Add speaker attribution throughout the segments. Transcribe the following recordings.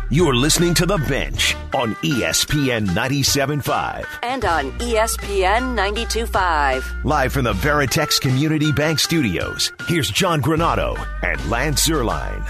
Speaker 1: You're listening to The Bench on ESPN 97.5.
Speaker 2: And on ESPN 92.5.
Speaker 1: Live from the Veritex Community Bank Studios, here's John Granato and Lance Zierlein.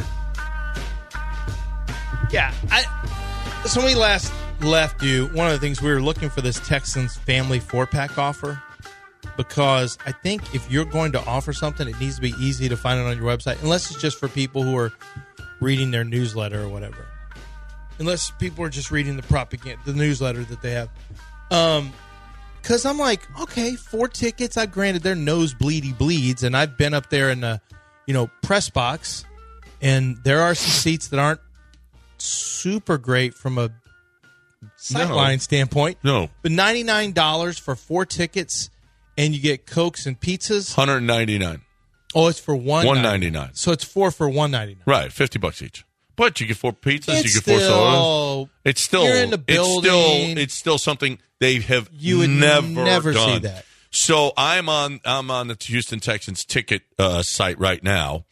Speaker 3: Yeah, so when we last left you, one of the things we were looking for this Texans family 4-pack offer, because I think if you're going to offer something, it needs to be easy to find it on your website, unless it's just for people who are reading their newsletter or whatever. Unless people are just reading the propaganda, the newsletter that they have. Because I'm like, okay, 4 tickets. Granted, they're nosebleedy bleeds, and I've been up there in the, press box, and there are some seats that aren't super great from a sightline standpoint.
Speaker 4: No.
Speaker 3: But $99 for 4 tickets, and you get Cokes and pizzas.
Speaker 4: $199.
Speaker 3: Oh, it's for
Speaker 4: $199.
Speaker 3: So it's 4 for $199.
Speaker 4: Right, $50 each. But you get 4 pizzas,
Speaker 3: It's
Speaker 4: you get 4 sodas. It's still,
Speaker 3: you're in the building.
Speaker 4: It's still something they have
Speaker 3: You would
Speaker 4: never
Speaker 3: see
Speaker 4: done.
Speaker 3: that.
Speaker 4: So I'm on the Houston Texans ticket site right now.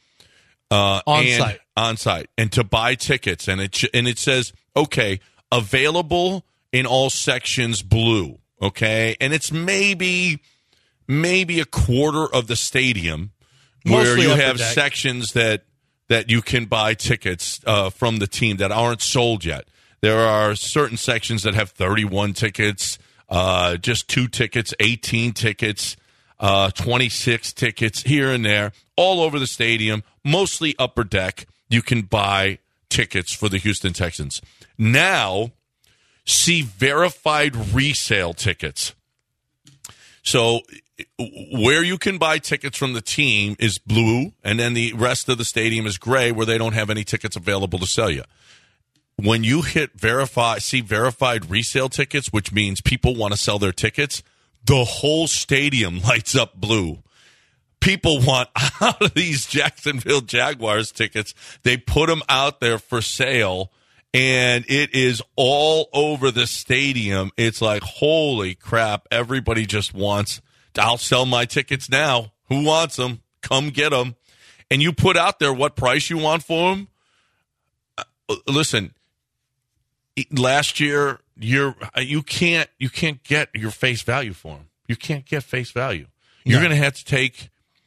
Speaker 4: On site, and to buy tickets, and it says, okay, available in all sections, blue. Okay, and it's maybe a quarter of the stadium where
Speaker 3: Mostly
Speaker 4: you
Speaker 3: upper
Speaker 4: have
Speaker 3: deck.
Speaker 4: sections that you can buy tickets from the team that aren't sold yet. There are certain sections that have 31 tickets, just 2 tickets, 18 tickets, 26 tickets here and there, all over the stadium, mostly upper deck. You can buy tickets for the Houston Texans. Now, see verified resale tickets. So where you can buy tickets from the team is blue, and then the rest of the stadium is gray, where they don't have any tickets available to sell you. When you hit see verified resale tickets, which means people want to sell their tickets, the whole stadium lights up blue. People want out of these Jacksonville Jaguars tickets. They put them out there for sale, and it is all over the stadium. It's like, holy crap, everybody just wants, I'll sell my tickets now. Who wants them? Come get them. And you put out there what price you want for them. Listen, last year, you can't get your face value for them. You can't get face value. You're going to have to take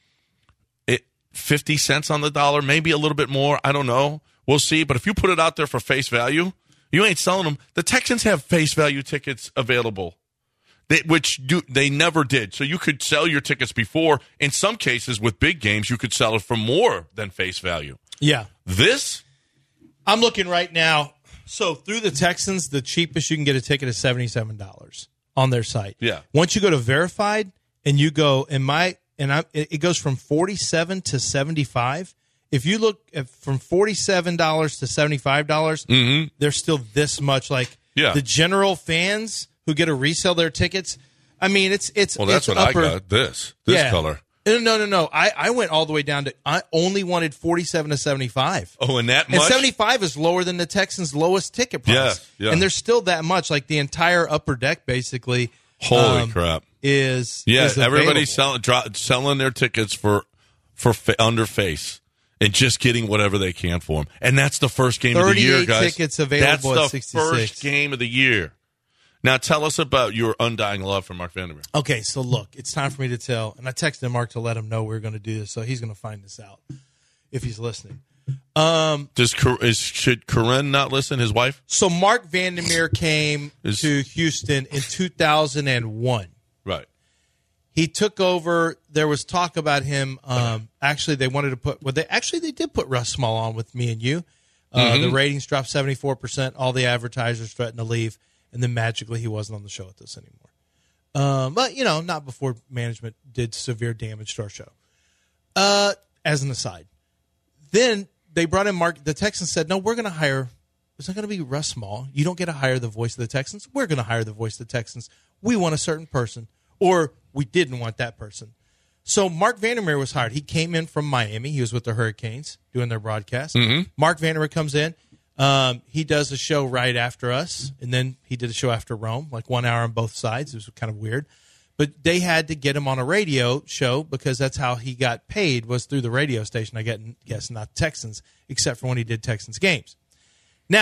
Speaker 4: 50 cents on the dollar, maybe a little bit more. I don't know. We'll see. But if you put it out there for face value, you ain't selling them. The Texans have face value tickets available, they never did. So you could sell your tickets before. In some cases, with big games, you could sell it for more than face value.
Speaker 3: Yeah.
Speaker 4: This?
Speaker 3: I'm looking right now. So through the Texans, the cheapest you can get a ticket is $77 on their site.
Speaker 4: Yeah.
Speaker 3: Once you go to verified and you go it goes from $47 to $75. If you look at from $47 to $75, there's still this much. Like the general fans who get to resell their tickets. I mean, it's
Speaker 4: well, that's what
Speaker 3: upper,
Speaker 4: I got. This color.
Speaker 3: No. I went all the way down to. I only wanted 47 to 75.
Speaker 4: Oh, and that
Speaker 3: and
Speaker 4: much?
Speaker 3: 75 is lower than the Texans' lowest ticket price.
Speaker 4: Yeah.
Speaker 3: And there's still that much. Like the entire upper deck, basically.
Speaker 4: Holy crap!
Speaker 3: Is
Speaker 4: everybody's selling their tickets for under face and just getting whatever they can for them. And that's the first game of the year, guys.
Speaker 3: 38 tickets available
Speaker 4: that's
Speaker 3: at 66.
Speaker 4: the first game of the year. Now, tell us about your undying love for Mark Vandermeer.
Speaker 3: Okay, so look, it's time for me to tell. And I texted Mark to let him know we were going to do this, so he's going to find this out if he's listening.
Speaker 4: Should Corinne not listen, his wife?
Speaker 3: So Mark Vandermeer came to Houston in 2001.
Speaker 4: Right.
Speaker 3: He took over. There was talk about him. Actually, they wanted to put. Well, they did put Russ Small on with me and you. The ratings dropped 74%. All the advertisers threatened to leave, and then magically he wasn't on the show with us anymore. But not before management did severe damage to our show. As an aside, then they brought in Mark. The Texans said, "No, we're going to hire. It's not going to be Russ Small. You don't get to hire the voice of the Texans. We're going to hire the voice of the Texans. We want a certain person, or we didn't want that person." So Mark Vandermeer was hired. He came in from Miami. He was with the Hurricanes doing their broadcast. Mark Vandermeer comes in. He does a show right after us, and then he did a show after Rome, like 1 hour on both sides. It was kind of weird. But they had to get him on a radio show because that's how he got paid, was through the radio station. I guess not Texans, except for when he did Texans games. Now,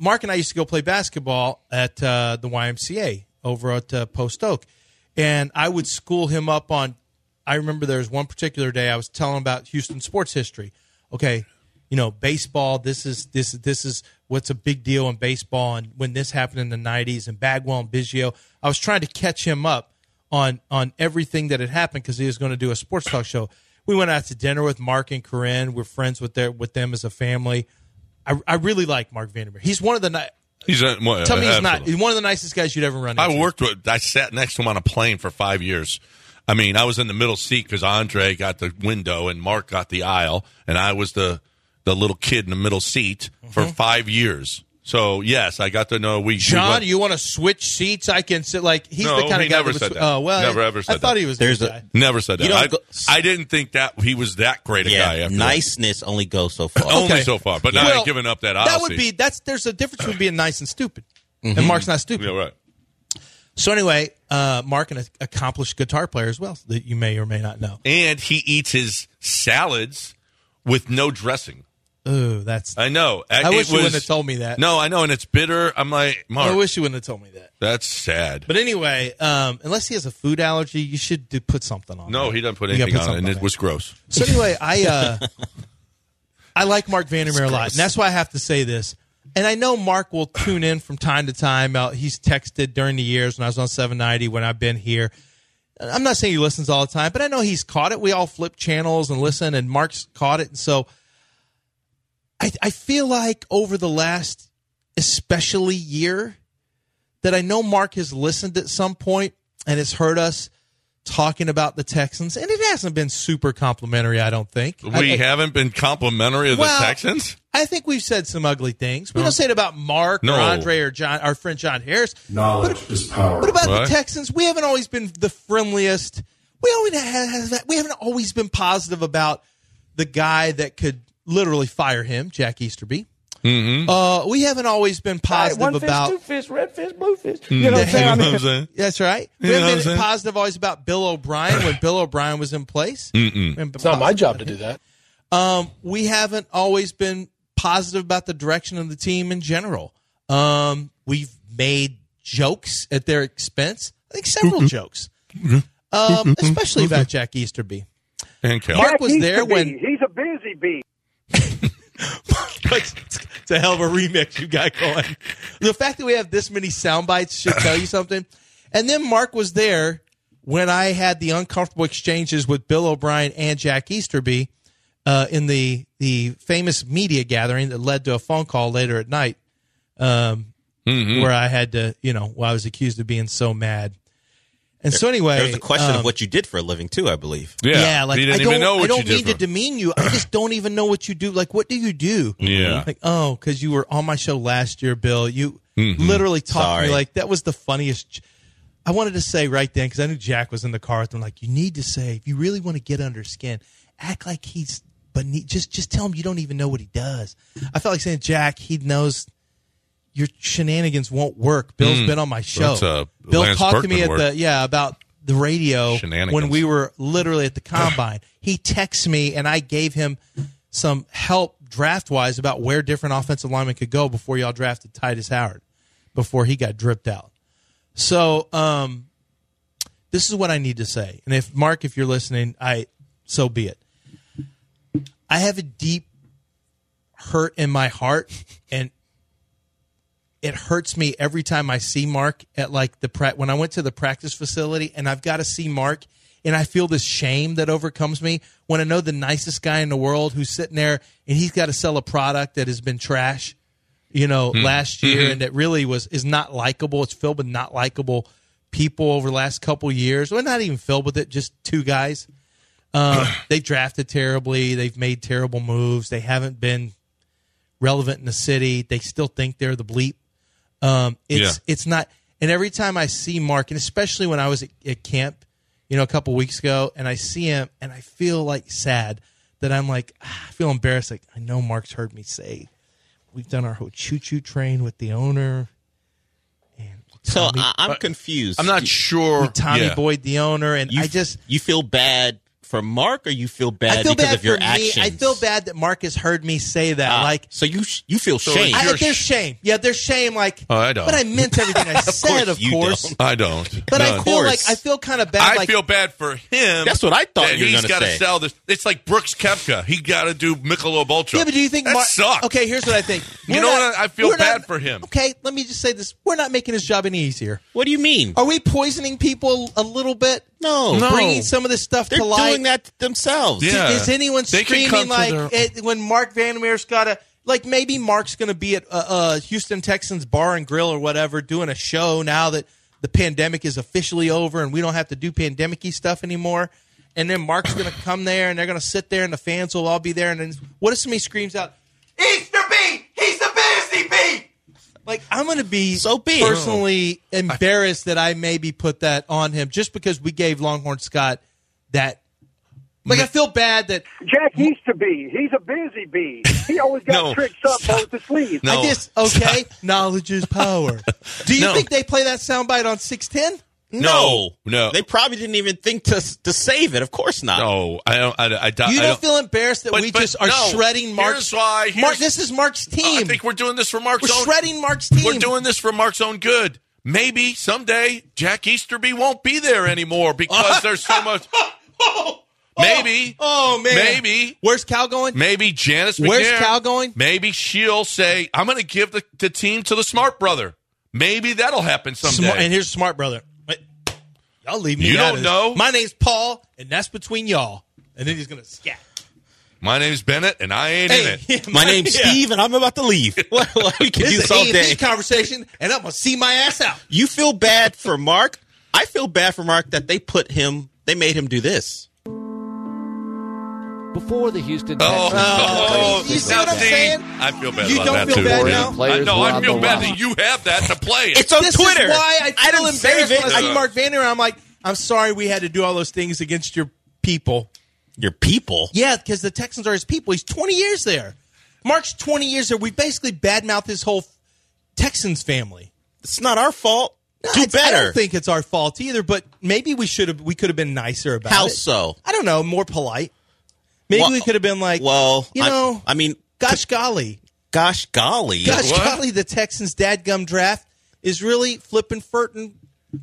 Speaker 3: Mark and I used to go play basketball at the YMCA over at Post Oak, and I would school him up on. I remember there was one particular day I was telling him about Houston sports history. Okay, baseball. This is what's a big deal in baseball, and when this happened in the '90s, and Bagwell and Biggio. I was trying to catch him up on everything that had happened because he was going to do a sports talk show. We went out to dinner with Mark and Corinne. We're friends with them as a family. I really like Mark Vandermeer. He's one of the tell me he's not. He's one of the nicest guys you'd ever run into.
Speaker 4: I sat next to him on a plane for 5 years. I mean, I was in the middle seat because Andre got the window and Mark got the aisle, and I was the little kid in the middle seat for 5 years. So, yes, I got to know
Speaker 3: John, you want to switch seats? I can sit he's the kind of guy
Speaker 4: never said that.
Speaker 3: Oh, well,
Speaker 4: never ever said
Speaker 3: I thought
Speaker 4: that.
Speaker 3: he was this guy.
Speaker 4: Never said that. I didn't think that he was that great a guy. After
Speaker 5: niceness only goes so far.
Speaker 4: Only so far. But now I'm giving up that aisle
Speaker 3: seat. There's a difference between being nice and stupid. And Mark's not stupid.
Speaker 4: Yeah, right.
Speaker 3: So anyway, Mark, an accomplished guitar player as well, that you may or may not know.
Speaker 4: And he eats his salads with no dressing.
Speaker 3: Oh, that's...
Speaker 4: I know.
Speaker 3: I wish you wouldn't have told me that.
Speaker 4: No, I know, and it's bitter. I'm like, Mark.
Speaker 3: I wish you wouldn't have told me that.
Speaker 4: That's sad.
Speaker 3: But anyway, unless he has a food allergy, you should put something on.
Speaker 4: No, he doesn't put anything on it, and it was gross.
Speaker 3: So anyway, I like Mark Vandermeer a lot, and that's why I have to say this. And I know Mark will tune in from time to time. He's texted during the years when I was on 790, when I've been here. I'm not saying he listens all the time, but I know he's caught it. We all flip channels and listen, and Mark's caught it. And so I feel like over the last especially year that I know Mark has listened at some point and has heard us talking about the Texans, and it hasn't been super complimentary, I don't think.
Speaker 4: We haven't been complimentary of the Texans?
Speaker 3: I think we've said some ugly things. We don't say it about Mark or Andre or John, our friend John Harris.
Speaker 6: Knowledge is power.
Speaker 3: What about the Texans? We haven't always been the friendliest. We haven't always been positive about the guy that could literally fire him, Jack Easterby.
Speaker 4: Mm-hmm.
Speaker 3: We haven't always been positive about...
Speaker 7: One fish, 2 fish, red fish, blue fish. You know what I'm saying?
Speaker 3: That's right. We haven't been positive always about Bill O'Brien when Bill O'Brien was in place.
Speaker 7: It's not my job to do that.
Speaker 3: We haven't always been positive about the direction of the team in general. We've made jokes at their expense. I think several jokes, especially about Jack Easterby.
Speaker 4: And
Speaker 3: Mark was there when
Speaker 8: he's a busy bee.
Speaker 3: It's a hell of a remix you got going. The fact that we have this many sound bites should tell you something. And then Mark was there when I had the uncomfortable exchanges with Bill O'Brien and Jack Easterby in the famous media gathering that led to a phone call later at night where I had to, I was accused of being so mad. And so anyway,
Speaker 5: there's a question of what you did for a living too, I believe.
Speaker 3: Yeah, like
Speaker 4: he didn't even know what
Speaker 3: I don't
Speaker 4: you
Speaker 3: mean to demean you. I just don't even know what you do. Like, what do you do?
Speaker 4: Yeah.
Speaker 3: Like, because you were on my show last year, Bill. You literally talked to me like that was the funniest. I wanted to say right then because I knew Jack was in the car with him. Like, you need to say if you really want to get under skin, act like he's. But just tell him you don't even know what he does. I felt like saying, Jack, he knows. Your shenanigans won't work. Bill's been on my show. Bill
Speaker 4: Lance
Speaker 3: talked
Speaker 4: Berkman
Speaker 3: to me about the radio when we were literally at the combine. He texted me and I gave him some help draft wise about where different offensive linemen could go before y'all drafted Titus Howard, before he got dripped out. So this is what I need to say. And if Mark, if you're listening, so be it. I have a deep hurt in my heart, and it hurts me every time I see Mark at when I went to the practice facility and I've got to see Mark and I feel this shame that overcomes me when I know the nicest guy in the world who's sitting there and he's got to sell a product that has been trash, last year and that really is not likable. It's filled with not likable people over the last couple years. Well, not even filled with it, just two guys. They drafted terribly. They've made terrible moves. They haven't been relevant in the city. They still think they're the bleep. It's not, and every time I see Mark, and especially when I was at camp, a couple weeks ago, and I see him, and I feel like sad that I'm like, I feel embarrassed. Like, I know Mark's heard me say, we've done our whole choo-choo train with the owner. And
Speaker 5: so I'm confused.
Speaker 4: I'm not sure.
Speaker 3: With Tommy Boyd, the owner, and
Speaker 5: you feel bad for Mark, or you feel bad because of your actions?
Speaker 3: I feel bad that Mark has heard me say that.
Speaker 5: So you feel shame.
Speaker 3: There's shame. Yeah, there's shame. Like,
Speaker 4: I don't.
Speaker 3: But I meant everything I said. Of course,
Speaker 5: don't.
Speaker 4: I don't.
Speaker 3: But I feel kind of bad.
Speaker 4: I feel bad for him.
Speaker 5: That's what I thought you were going to say.
Speaker 4: He's got to sell this. It's like Brooks Koepka. He got to do Michelob Ultra.
Speaker 3: Yeah, but do you think
Speaker 4: that sucks?
Speaker 3: Okay, here's what I think.
Speaker 4: I feel bad for him.
Speaker 3: Okay, let me just say this: we're not making his job any easier.
Speaker 5: What do you mean?
Speaker 3: Are we poisoning people a little bit?
Speaker 5: No.
Speaker 3: Bringing some of this stuff to light.
Speaker 5: They're doing that themselves.
Speaker 4: Yeah.
Speaker 3: Is anyone screaming when Mark Vandermeer's got to, like, maybe Mark's going to be at Houston Texans Bar and Grill or whatever doing a show now that the pandemic is officially over and we don't have to do pandemic-y stuff anymore. And then Mark's going to come there and they're going to sit there and the fans will all be there. And then what if somebody screams out, Easter Beat! He's the busy beat! Like, I'm going to be personally embarrassed that I maybe put that on him just because we gave Longhorn Scott that. Like, I feel bad that
Speaker 6: Jack Easterby, he's a busy bee. He always got tricks up both the sleeves.
Speaker 4: No,
Speaker 3: knowledge is power. Do you think they play that soundbite on 610?
Speaker 5: No. They probably didn't even think to save it. Of course not.
Speaker 4: No, I don't.
Speaker 3: You don't feel embarrassed that we just are shredding Mark's? This is Mark's team.
Speaker 4: I think we're doing this for Mark's own.
Speaker 3: We're shredding Mark's team.
Speaker 4: We're doing this for Mark's own good. Maybe someday Jack Easterby won't be there anymore because there's so much. Maybe.
Speaker 3: Oh, man.
Speaker 4: Maybe.
Speaker 3: Where's Cal going?
Speaker 4: Maybe Janice McNair.
Speaker 3: Where's Cal going?
Speaker 4: Maybe she'll say, I'm going to give the team to the Smart brother. Maybe that'll happen someday.
Speaker 3: And here's Smart brother. Y'all leave me
Speaker 4: You
Speaker 3: out
Speaker 4: don't
Speaker 3: of
Speaker 4: know?
Speaker 3: This. My name's Paul, and that's between y'all. And then he's going to scat.
Speaker 4: My name's Bennett, and I ain't in it.
Speaker 3: Yeah,
Speaker 5: my name's Steve, and I'm about to leave. Well, we can do this all day.
Speaker 3: Conversation, and I'm going to see my ass out.
Speaker 5: You feel bad for Mark? I feel bad for Mark that they made him do this.
Speaker 8: Before the Houston
Speaker 3: Texans. You see what I'm saying?
Speaker 4: I feel bad
Speaker 3: you
Speaker 4: about that,
Speaker 3: too. You don't feel bad now?
Speaker 4: No, I feel bad that you have that to play it.
Speaker 5: It's on Twitter.
Speaker 3: This is why I feel embarrassed when I see
Speaker 4: Yeah.
Speaker 3: Mark Vandermeer. I'm like, I'm sorry we had to do all those things against your people.
Speaker 5: Your people?
Speaker 3: Yeah, because the Texans are his people. He's 20 years there. Mark's 20 years there. We basically badmouthed his whole Texans family.
Speaker 5: It's not our fault.
Speaker 3: No,
Speaker 5: Do better.
Speaker 3: I don't think it's our fault either, but maybe we could have been nicer about it.
Speaker 5: How so?
Speaker 3: I don't know, more polite. Maybe we could have been like,
Speaker 5: I mean,
Speaker 3: gosh golly.
Speaker 5: Gosh golly.
Speaker 3: Gosh golly, the Texans' dadgum draft is really flipping, flarning.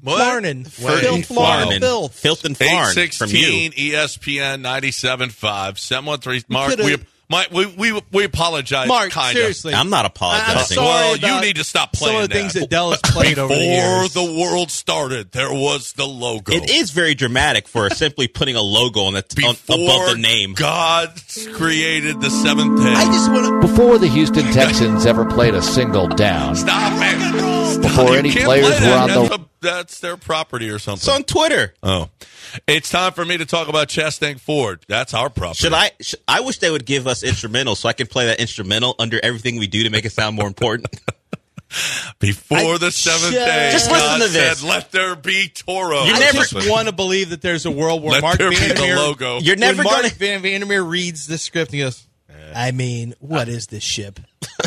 Speaker 5: Filth and farn from you.
Speaker 4: 816 ESPN 97.5 713 Mark. We apologize.
Speaker 3: Mark,
Speaker 4: kinda.
Speaker 3: seriously,
Speaker 5: I'm not apologizing.
Speaker 4: Well, you need to stop playing
Speaker 3: some of the
Speaker 4: that.
Speaker 3: things that Dell has played over the years.
Speaker 4: Before the world started, there was the logo.
Speaker 5: It is very dramatic for simply putting a logo on above the name.
Speaker 4: God created the seventh day.
Speaker 3: I just want to.
Speaker 8: Before the Houston Texans ever played a single down.
Speaker 4: Stop it.
Speaker 8: Before any players were on the.
Speaker 4: That's their property or something.
Speaker 5: It's on Twitter.
Speaker 4: Oh. It's time for me to talk about Chastang Ford. That's our property.
Speaker 5: I wish they would give us instrumentals so I can play that instrumental under everything we do to make it sound more important.
Speaker 4: Before the seventh day,
Speaker 5: just listen to this.
Speaker 4: Said, let there be Toro.
Speaker 3: I just want to believe that there's a world where Mark Vandermeer,
Speaker 4: logo.
Speaker 5: You're never
Speaker 3: Mark Vandermeer reads this script and he goes, I mean, what is this ship?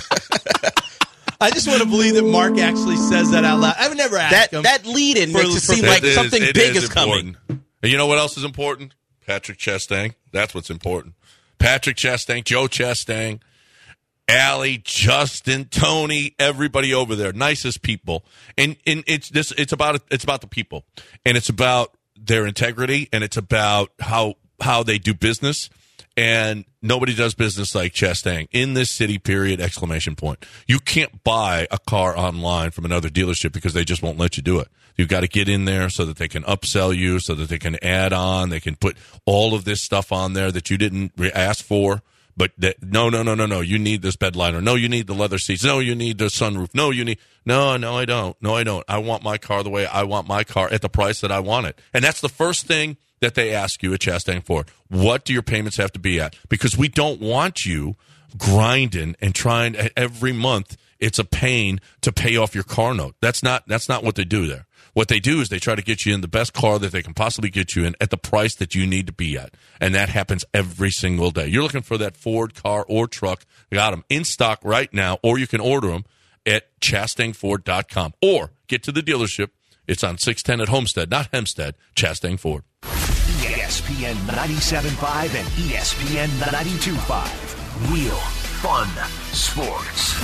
Speaker 3: I just want to believe that Mark actually says that out loud. I've never asked him.
Speaker 5: That lead-in makes it seem like something big is coming.
Speaker 4: And you know what else is important? Patrick Chastang. That's what's important. Patrick Chastang, Joe Chastang, Allie, Justin, Tony, everybody over there, nicest people. And it's about the people, and it's about their integrity, and it's about how they do business. And nobody does business like Chastang in this city, period, exclamation point. You can't buy a car online from another dealership because they just won't let you do it. You've got to get in there so that they can upsell you, so that they can add on. They can put all of this stuff on there that you didn't ask for. But no. You need this bed liner. No, you need the leather seats. No, you need the sunroof. No, I don't. No, I don't. I want my car the way I want my car at the price that I want it. And that's the first thing that they ask you at Chastang Ford. What do your payments have to be at? Because we don't want you grinding and trying every month. It's a pain to pay off your car note. That's not what they do there. What they do is they try to get you in the best car that they can possibly get you in at the price that you need to be at. And that happens every single day. You're looking for that Ford car or truck. We got them in stock right now, or you can order them at ChastangFord.com. Or get to the dealership. It's on 610 at Homestead, not Hempstead, Chastang Ford.
Speaker 1: ESPN 97.5 and ESPN 92.5. Real fun sports.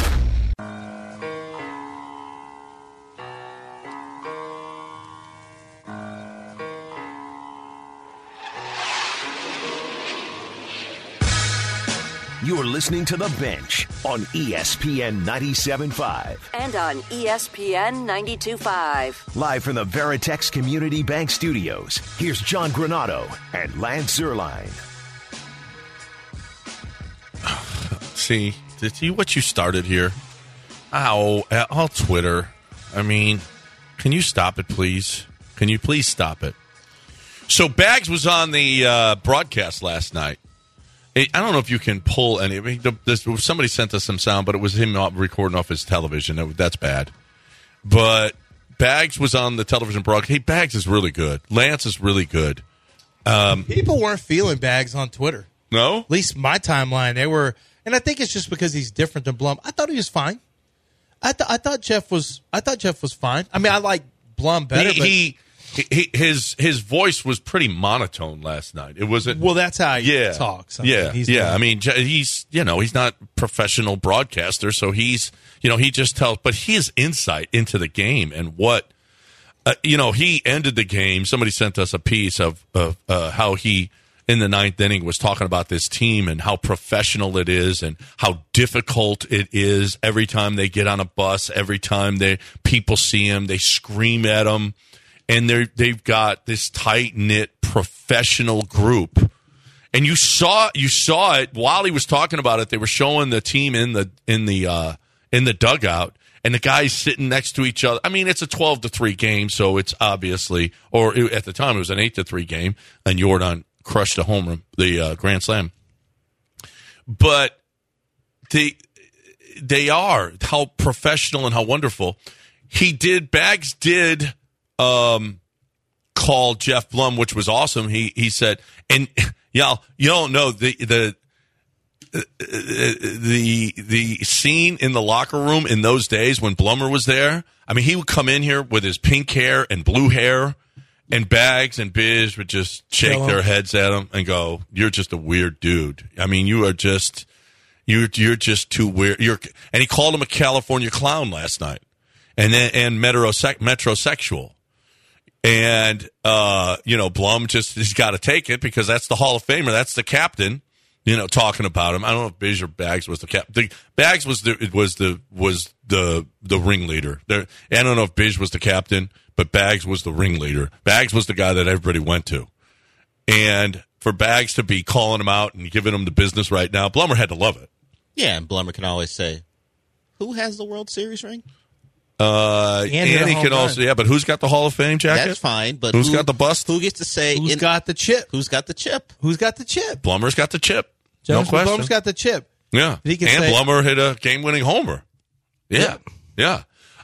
Speaker 1: You're listening to The Bench on ESPN 97.5.
Speaker 2: And on ESPN 92.5.
Speaker 1: Live from the Veritex Community Bank Studios, here's John Granado and Lance Zierlein.
Speaker 4: See what you started here? Ow, all Twitter. I mean, can you stop it, please? Can you please stop it? So Bags was on the broadcast last night. I don't know if you can pull any. I mean, somebody sent us some sound, but it was him recording off his television. That's bad. But Bags was on the television broadcast. Hey, Bags is really good. Lance is really good.
Speaker 3: People weren't feeling Bags on Twitter.
Speaker 4: No?
Speaker 3: At least my timeline. They were, and I think it's just because he's different than Blum. I thought he was fine. I thought Jeff was fine. I mean, I like Blum better.
Speaker 4: His voice was pretty monotone last night. It wasn't.
Speaker 3: Well, that's how he talks.
Speaker 4: I mean, he's not a professional broadcaster, so he just tells. But his insight into the game and what he ended the game. Somebody sent us a piece of how he in the ninth inning was talking about this team and how professional it is and how difficult it is every time they get on a bus. Every time people see him, they scream at him. And they've got this tight-knit professional group. And you saw it while he was talking about it. They were showing the team in the dugout, and the guys sitting next to each other. I mean, it's a 12-3 game, so it's obviously, or at the time it was an 8-3 game, and Jordan crushed the home run, the grand slam. But they are how professional and how wonderful. Bags did called Jeff Blum, which was awesome. He said, and y'all, you don't know the scene in the locker room in those days when Blummer was there. I mean, he would come in here with his pink hair and blue hair, and Bags and Biz would just shake their heads at him and go, "You're just a weird dude. I mean, you're just too weird." And he called him a California clown last night, and metrosexual. And, Blum he's got to take it because that's the Hall of Famer. That's the captain, talking about him. I don't know if Biz or Bags was the captain. Bags was the ringleader. I don't know if Biz was the captain, but Bags was the ringleader. Bags was the guy that everybody went to. And for Bags to be calling him out and giving him the business right now, Blummer had to love it.
Speaker 5: Yeah, and Blummer can always say, who has the World Series ring?
Speaker 4: Andy can also, but who's got the Hall of Fame jacket?
Speaker 5: That's fine, but
Speaker 4: who's got the bust?
Speaker 5: Who gets to say
Speaker 3: who's got the chip?
Speaker 5: Who's got the chip?
Speaker 3: Who's got the chip?
Speaker 4: Blummer's got the chip. No question.
Speaker 3: Blummer's got the chip.
Speaker 4: Yeah, Blummer hit a game-winning homer. Yeah. But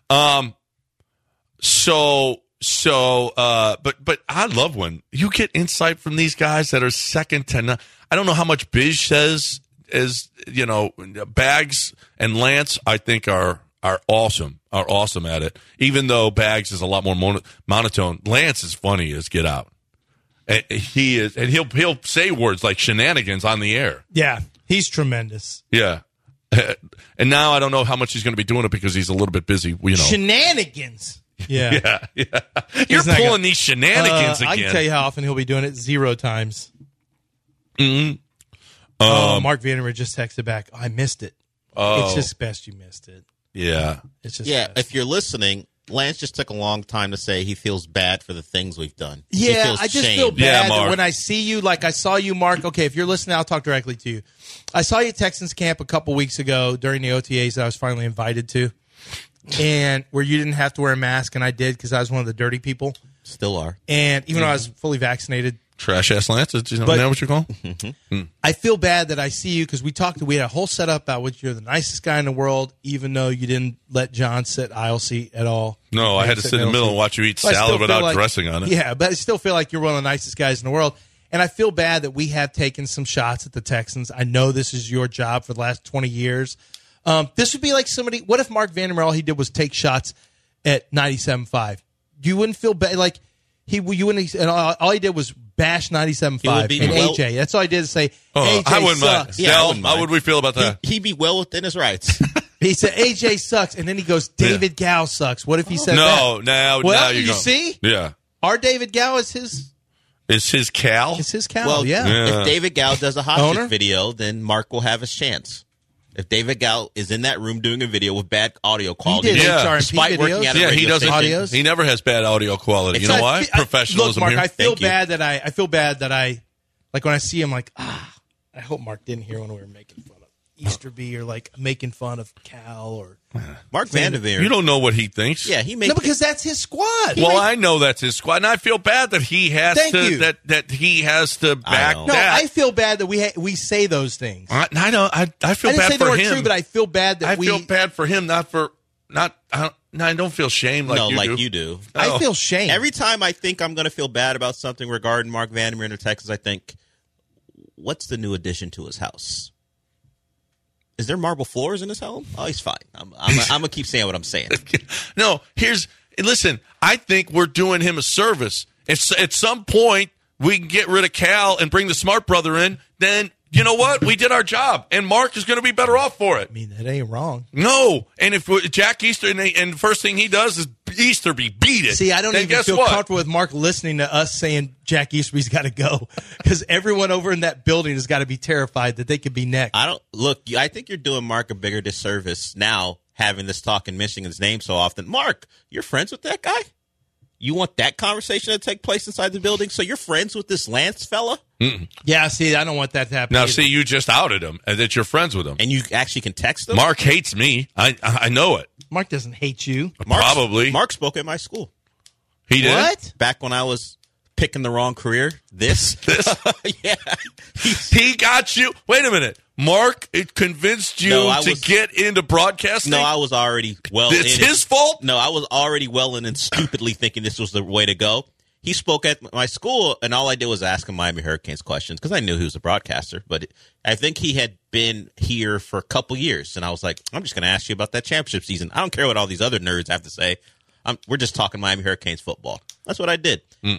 Speaker 4: I love when you get insight from these guys that are second to none. I don't know how much Biz says is, Bags and Lance, I think are awesome at it. Even though Bags is a lot more monotone, Lance is funny as get out. And he is, and he'll say words like shenanigans on the air.
Speaker 3: Yeah, he's tremendous.
Speaker 4: Yeah. And now I don't know how much he's going to be doing it because he's a little bit busy.
Speaker 3: Shenanigans. Yeah.
Speaker 4: You're pulling these shenanigans again.
Speaker 3: I can tell you how often he'll be doing it. 0 times.
Speaker 4: Mm-hmm.
Speaker 3: Mark Vandermeer just texted back, I missed it. It's just best you missed it.
Speaker 4: Yeah.
Speaker 3: It's just
Speaker 5: best. If you're listening, Lance just took a long time to say he feels bad for the things we've done.
Speaker 3: Yeah, I just feel bad that when I see you, like I saw you, Mark. Okay, if you're listening, I'll talk directly to you. I saw you at Texans camp a couple weeks ago during the OTAs that I was finally invited to, and where you didn't have to wear a mask, and I did because I was one of the dirty people.
Speaker 5: Still are.
Speaker 3: And even though I was fully vaccinated.
Speaker 4: Trash-ass Lance, is that what you're calling?
Speaker 3: I feel bad that I see you because we had a whole setup about which you're the nicest guy in the world, even though you didn't let John sit aisle seat at all.
Speaker 4: No, I had to sit in the middle and watch you eat salad without dressing on it.
Speaker 3: Yeah, but I still feel like you're one of the nicest guys in the world. And I feel bad that we have taken some shots at the Texans. I know this is your job for the last 20 years. This would be like somebody, what if Mark Vandermeer, all he did was take shots at 97.5? You wouldn't feel bad. Like, and all he did was bash 97.5 and AJ. That's all I did is say, AJ
Speaker 4: I wouldn't
Speaker 3: sucks.
Speaker 4: mind. Yeah, how would we feel about that?
Speaker 5: He'd be well within his rights.
Speaker 3: He said, AJ sucks. And then he goes, David Gow sucks. What if he said that?
Speaker 4: Now
Speaker 3: Well,
Speaker 4: you
Speaker 3: you
Speaker 4: go.
Speaker 3: see?
Speaker 4: Yeah.
Speaker 3: Our David Gow is his...
Speaker 4: Is his Cal?
Speaker 3: It's his Cal,
Speaker 5: Well,
Speaker 3: yeah.
Speaker 5: If David Gow does a hot video, then Mark will have his chance. If David Gow is in that room doing a video with bad audio quality,
Speaker 3: He did HRMP
Speaker 5: despite
Speaker 3: videos.
Speaker 5: working at a
Speaker 4: he
Speaker 5: radio
Speaker 4: doesn't.
Speaker 5: station,
Speaker 4: He never has bad audio quality. You know why? Professionalism.
Speaker 3: Look, Mark,
Speaker 4: here.
Speaker 3: I feel bad that I like when I see him, like, I hope Mark didn't hear when we were making fun of Easterby or like making fun of Cal or
Speaker 5: Mark Vanderveer.
Speaker 4: You don't know what he thinks.
Speaker 5: Yeah, he makes
Speaker 3: no, because that's his squad.
Speaker 4: I know that's his squad, and I feel bad that he has that he has to back
Speaker 3: No,
Speaker 4: that.
Speaker 3: I feel bad that we say those things.
Speaker 4: I know. I feel
Speaker 3: I didn't
Speaker 4: bad
Speaker 3: say
Speaker 4: for
Speaker 3: they were
Speaker 4: him.
Speaker 3: true, but I feel bad that
Speaker 4: I feel bad for him, I don't feel shame like
Speaker 5: you do.
Speaker 3: I feel shame.
Speaker 5: Every time I think I'm going to feel bad about something regarding Mark Vandermeer in the Texans, I think, what's the new addition to his house? Is there marble floors in his home? Oh, he's fine. I'm going to keep saying what I'm saying.
Speaker 4: No, listen, I think we're doing him a service. If at some point we can get rid of Cal and bring the smart brother in, then you know what? We did our job, and Mark is going to be better off for it.
Speaker 3: I mean, that ain't wrong.
Speaker 4: No, and if Jack Easter, and the first thing he does is Easterby beat it.
Speaker 3: See, I don't
Speaker 4: then
Speaker 3: even feel comfortable with Mark listening to us saying Jack Easterby's got to go because everyone over in that building has got to be terrified that they could be next.
Speaker 5: I think you're doing Mark a bigger disservice now having this talk and mentioning his name so often. Mark, you're friends with that guy? You want that conversation to take place inside the building? So you're friends with this Lance fella?
Speaker 4: Mm-mm.
Speaker 3: Yeah, see, I don't want that to happen.
Speaker 4: Now,
Speaker 3: either.
Speaker 4: see, you just outed him and that you're friends with him.
Speaker 5: And you actually can text him?
Speaker 4: Mark hates me. I know it.
Speaker 3: Mark doesn't hate you.
Speaker 4: Probably.
Speaker 5: Mark spoke at my school.
Speaker 4: He did?
Speaker 3: What?
Speaker 5: Back when I was picking the wrong career. This? Yeah.
Speaker 4: He got you. Wait a minute. Mark, it convinced you to get into broadcasting?
Speaker 5: No, I was already
Speaker 4: It's his fault?
Speaker 5: No, I was already well in and stupidly thinking this was the way to go. He spoke at my school, and all I did was ask him Miami Hurricanes questions because I knew he was a broadcaster. But I think he had been here for a couple years, and I was like, I'm just going to ask you about that championship season. I don't care what all these other nerds have to say. We're just talking Miami Hurricanes football. That's what I did.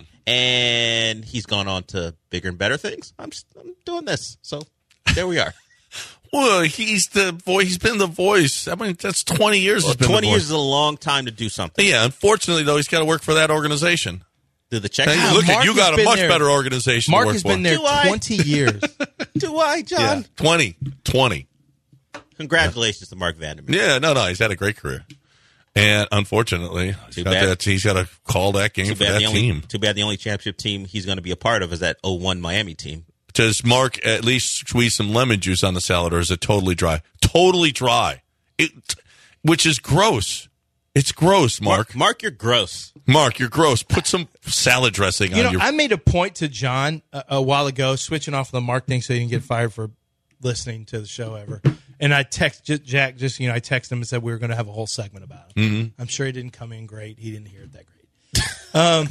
Speaker 5: And he's gone on to bigger and better things. I'm doing this. So there we are.
Speaker 4: Well, he's the voice. He's been the voice. I mean, that's 20 years.
Speaker 5: Well, 20 years is a long time to do something.
Speaker 4: Yeah, unfortunately, though, he's got to work for that organization.
Speaker 5: Did the check?
Speaker 4: Hey, look, you got a much better organization
Speaker 3: Mark
Speaker 4: to work
Speaker 3: has
Speaker 4: for.
Speaker 3: been there 20 years.
Speaker 5: Do I, John?
Speaker 4: Yeah, 20.
Speaker 5: Congratulations to Mark Vandermeer.
Speaker 4: Yeah, no, he's had a great career. And unfortunately, he's got to call that game for that team.
Speaker 5: Too bad the only championship team he's going to be a part of is that 01 Miami team.
Speaker 4: Does Mark at least squeeze some lemon juice on the salad, or is it totally dry? Totally dry. Which is gross. It's gross, Mark.
Speaker 5: Mark, you're gross.
Speaker 4: Mark, you're gross. Put some salad dressing on your...
Speaker 3: I made a point to John a while ago, switching off the Mark thing so he didn't get fired for listening to the show ever. And I texted Jack, I texted him and said we were going to have a whole segment about him.
Speaker 4: Mm-hmm.
Speaker 3: I'm sure he didn't come in great. He didn't hear it that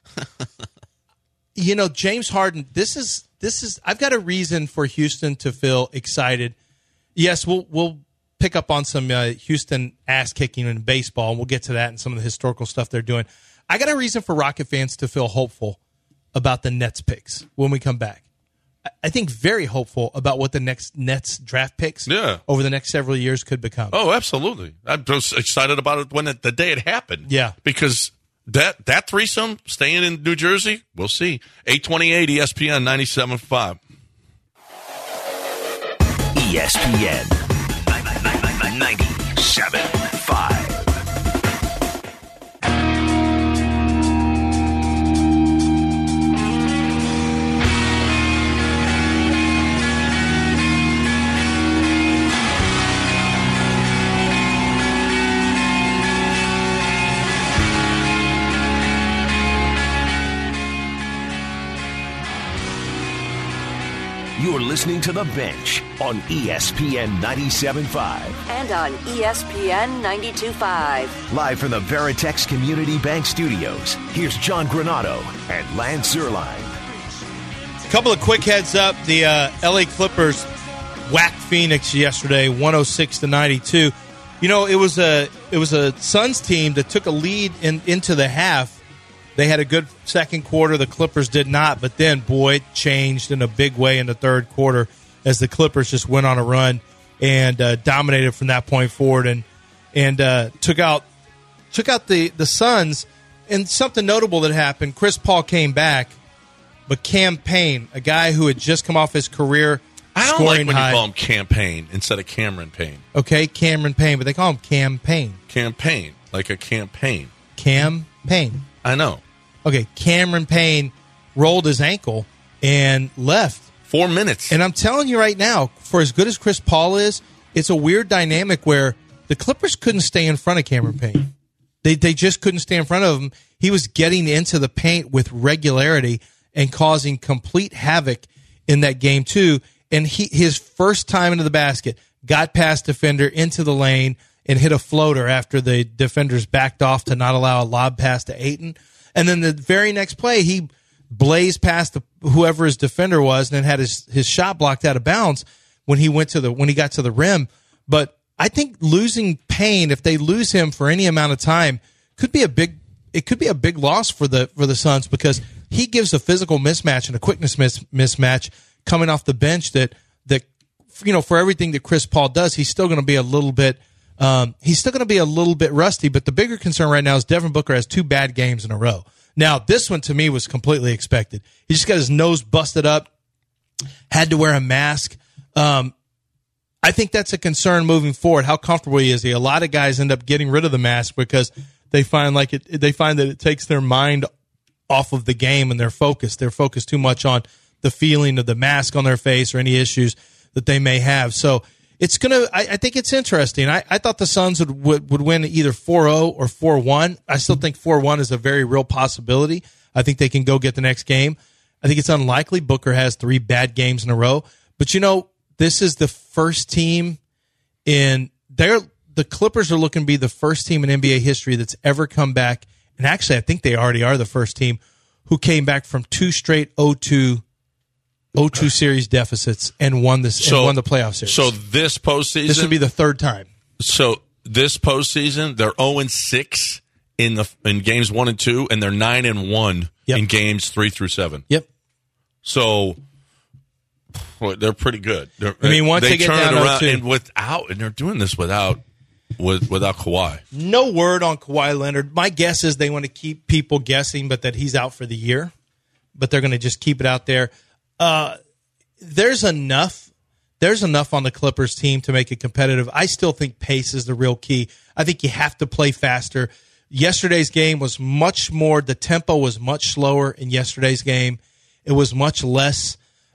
Speaker 3: great. James Harden, this is I've got a reason for Houston to feel excited. Yes, we'll pick up on some Houston ass kicking in baseball, and we'll get to that and some of the historical stuff they're doing. I got a reason for Rocket fans to feel hopeful about the Nets picks when we come back. I think very hopeful about what the next Nets draft picks over the next several years could become.
Speaker 4: Oh, absolutely. I'm just excited about it when the day it happened.
Speaker 3: Yeah.
Speaker 4: Because that threesome staying in New Jersey, we'll see. 828 ESPN 97.5.
Speaker 1: ESPN 97.5. You're listening to The Bench on ESPN 97.5.
Speaker 2: And on ESPN 92.5.
Speaker 1: Live from the Veritex Community Bank Studios, here's John Granado and Lance Zierlein.
Speaker 3: A couple of quick heads up. The LA Clippers whacked Phoenix yesterday, 106-92. It was a Suns team that took a lead into the half They had a good second quarter. The Clippers did not, but then, boy, it changed in a big way in the third quarter as the Clippers just went on a run and dominated from that point forward and took out the Suns. And something notable that happened, Chris Paul came back, but Cam Payne, a guy who had just come off his career
Speaker 4: I don't like when you call him Campaign instead of Cameron Payne.
Speaker 3: Okay, Cameron Payne, but they call him Cam Payne.
Speaker 4: Campaign, like a campaign.
Speaker 3: Cam Payne.
Speaker 4: I know.
Speaker 3: Okay, Cameron Payne rolled his ankle and left.
Speaker 4: 4 minutes.
Speaker 3: And I'm telling you right now, for as good as Chris Paul is, it's a weird dynamic where the Clippers couldn't stay in front of Cameron Payne. They just couldn't stay in front of him. He was getting into the paint with regularity and causing complete havoc in that game too. And his first time into the basket, got past defender into the lane and hit a floater after the defenders backed off to not allow a lob pass to Ayton. And then the very next play, he blazed past whoever his defender was and then had his shot blocked out of bounds when he got to the rim. But I think losing Payne, if they lose him for any amount of time, could be a big loss for the Suns because he gives a physical mismatch and a quickness mismatch coming off the bench that for everything that Chris Paul does, he's still going to be a little bit rusty. But the bigger concern right now is Devin Booker has 2 bad games in a row. Now, this one to me was completely expected. He just got his nose busted up, had to wear a mask. I think that's a concern moving forward. How comfortable is he? A lot of guys end up getting rid of the mask because they find that it takes their mind off of the game and their focus. They're focused too much on the feeling of the mask on their face or any issues that they may have. So I think it's interesting. I thought the Suns would win either 4-0 or 4-1. I still think 4-1 is a very real possibility. I think they can go get the next game. I think it's unlikely. Booker has 3 bad games in a row. But, this is the first team the Clippers are looking to be the first team in NBA history that's ever come back. And actually, I think they already are the first team who came back from 2 straight 0-2 series deficits and won the playoff series.
Speaker 4: So this postseason,
Speaker 3: this would be the 3rd time.
Speaker 4: So this postseason, they're 0-6 in games 1 and 2, and they're 9-1 in games 3 through 7.
Speaker 3: Yep.
Speaker 4: So they're pretty good.
Speaker 3: Once they get down
Speaker 4: 0-2, and they're doing this without Kawhi.
Speaker 3: No word on Kawhi Leonard. My guess is they want to keep people guessing, but that he's out for the year. But they're going to just keep it out there. There's enough on the Clippers team to make it competitive. I still think pace is the real key. I think you have to play faster. Yesterday's game was much more, the tempo was much slower in yesterday's game. It was much less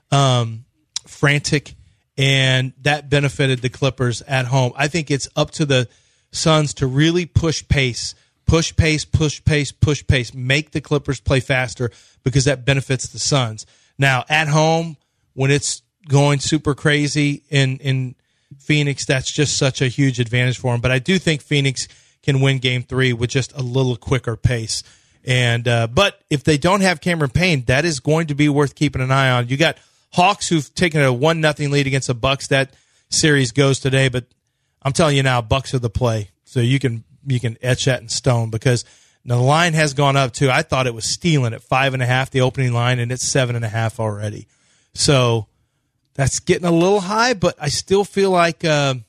Speaker 3: frantic, and that benefited the Clippers at home. I think it's up to the Suns to really push pace, make the Clippers play faster because that benefits the Suns. Now, at home, when it's going super crazy in Phoenix, that's just such a huge advantage for them. But I do think Phoenix can win Game 3 with just a little quicker pace. And but if they don't have Cameron Payne, that is going to be worth keeping an eye on. You got Hawks who've taken a 1-0 lead against the Bucks. That series goes today, but I'm telling you now, Bucks are the play. So you can etch that in stone because the line has gone up too. I thought it was stealing at 5.5, the opening line, and it's 7.5 already. So that's getting a little high, but I still feel like, Game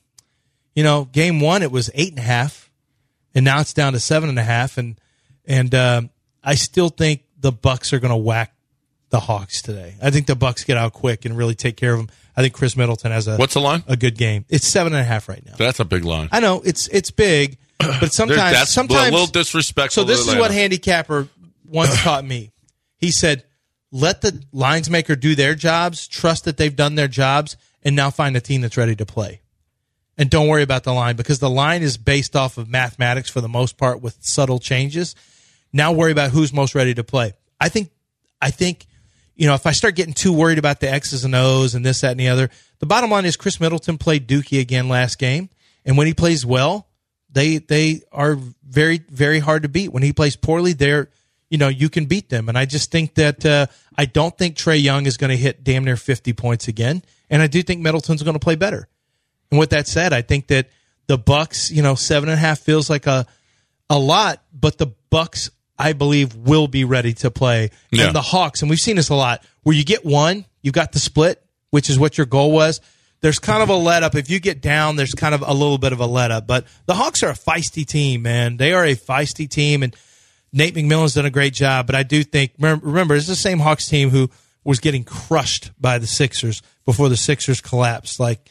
Speaker 3: 1 it was 8.5, and now it's down to 7.5, and I still think the Bucks are going to whack the Hawks today. I think the Bucks get out quick and really take care of them. I think Chris Middleton has
Speaker 4: what's the line?
Speaker 3: A good game. It's 7.5 right now.
Speaker 4: That's a big line.
Speaker 3: I know it's big, but sometimes
Speaker 4: a little disrespectful.
Speaker 3: So this is what handicapper once taught me. He said, "Let the lines maker do their jobs. Trust that they've done their jobs, and now find a team that's ready to play, and don't worry about the line because the line is based off of mathematics for the most part with subtle changes. Now worry about who's most ready to play. I think." If I start getting too worried about the X's and O's and this, that, and the other, the bottom line is Chris Middleton played Dookie again last game. And when he plays well, they are very, very hard to beat. When he plays poorly, you can beat them. And I just think that I don't think Trae Young is going to hit damn near 50 points again. And I do think Middleton's going to play better. And with that said, I think that the Bucks, 7.5 feels like a lot, but the Bucks I believe, will be ready to play.
Speaker 4: Yeah.
Speaker 3: And the Hawks, and we've seen this a lot, where you get one, you got the split, which is what your goal was. There's kind of a let-up. If you get down, there's kind of a little bit of a let-up. But the Hawks are a feisty team, man. They are a feisty team, and Nate McMillan's done a great job. But I do think, remember, it's the same Hawks team who was getting crushed by the Sixers before the Sixers collapsed. Like,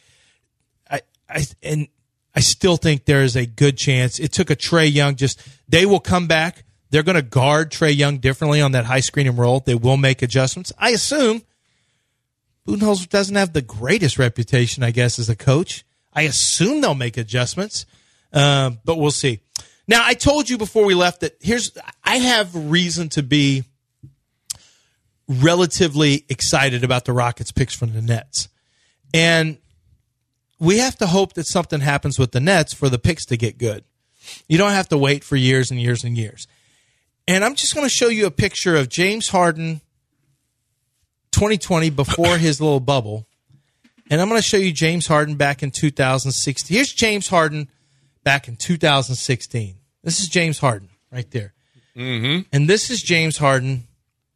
Speaker 3: I still think there is a good chance. It took a Trae Young. They will come back. They're going to guard Trae Young differently on that high screen and roll. They will make adjustments. I assume Budenholzer doesn't have the greatest reputation, I guess, as a coach. I assume they'll make adjustments, but we'll see. Now, I told you before we left that I have reason to be relatively excited about the Rockets' picks from the Nets. And we have to hope that something happens with the Nets for the picks to get good. You don't have to wait for years and years and years. And I'm just going to show you a picture of James Harden 2020 before his little bubble. And I'm going to show you James Harden back in 2016. Here's James Harden back in 2016. This is James Harden right there.
Speaker 4: Mm-hmm.
Speaker 3: And this is James Harden.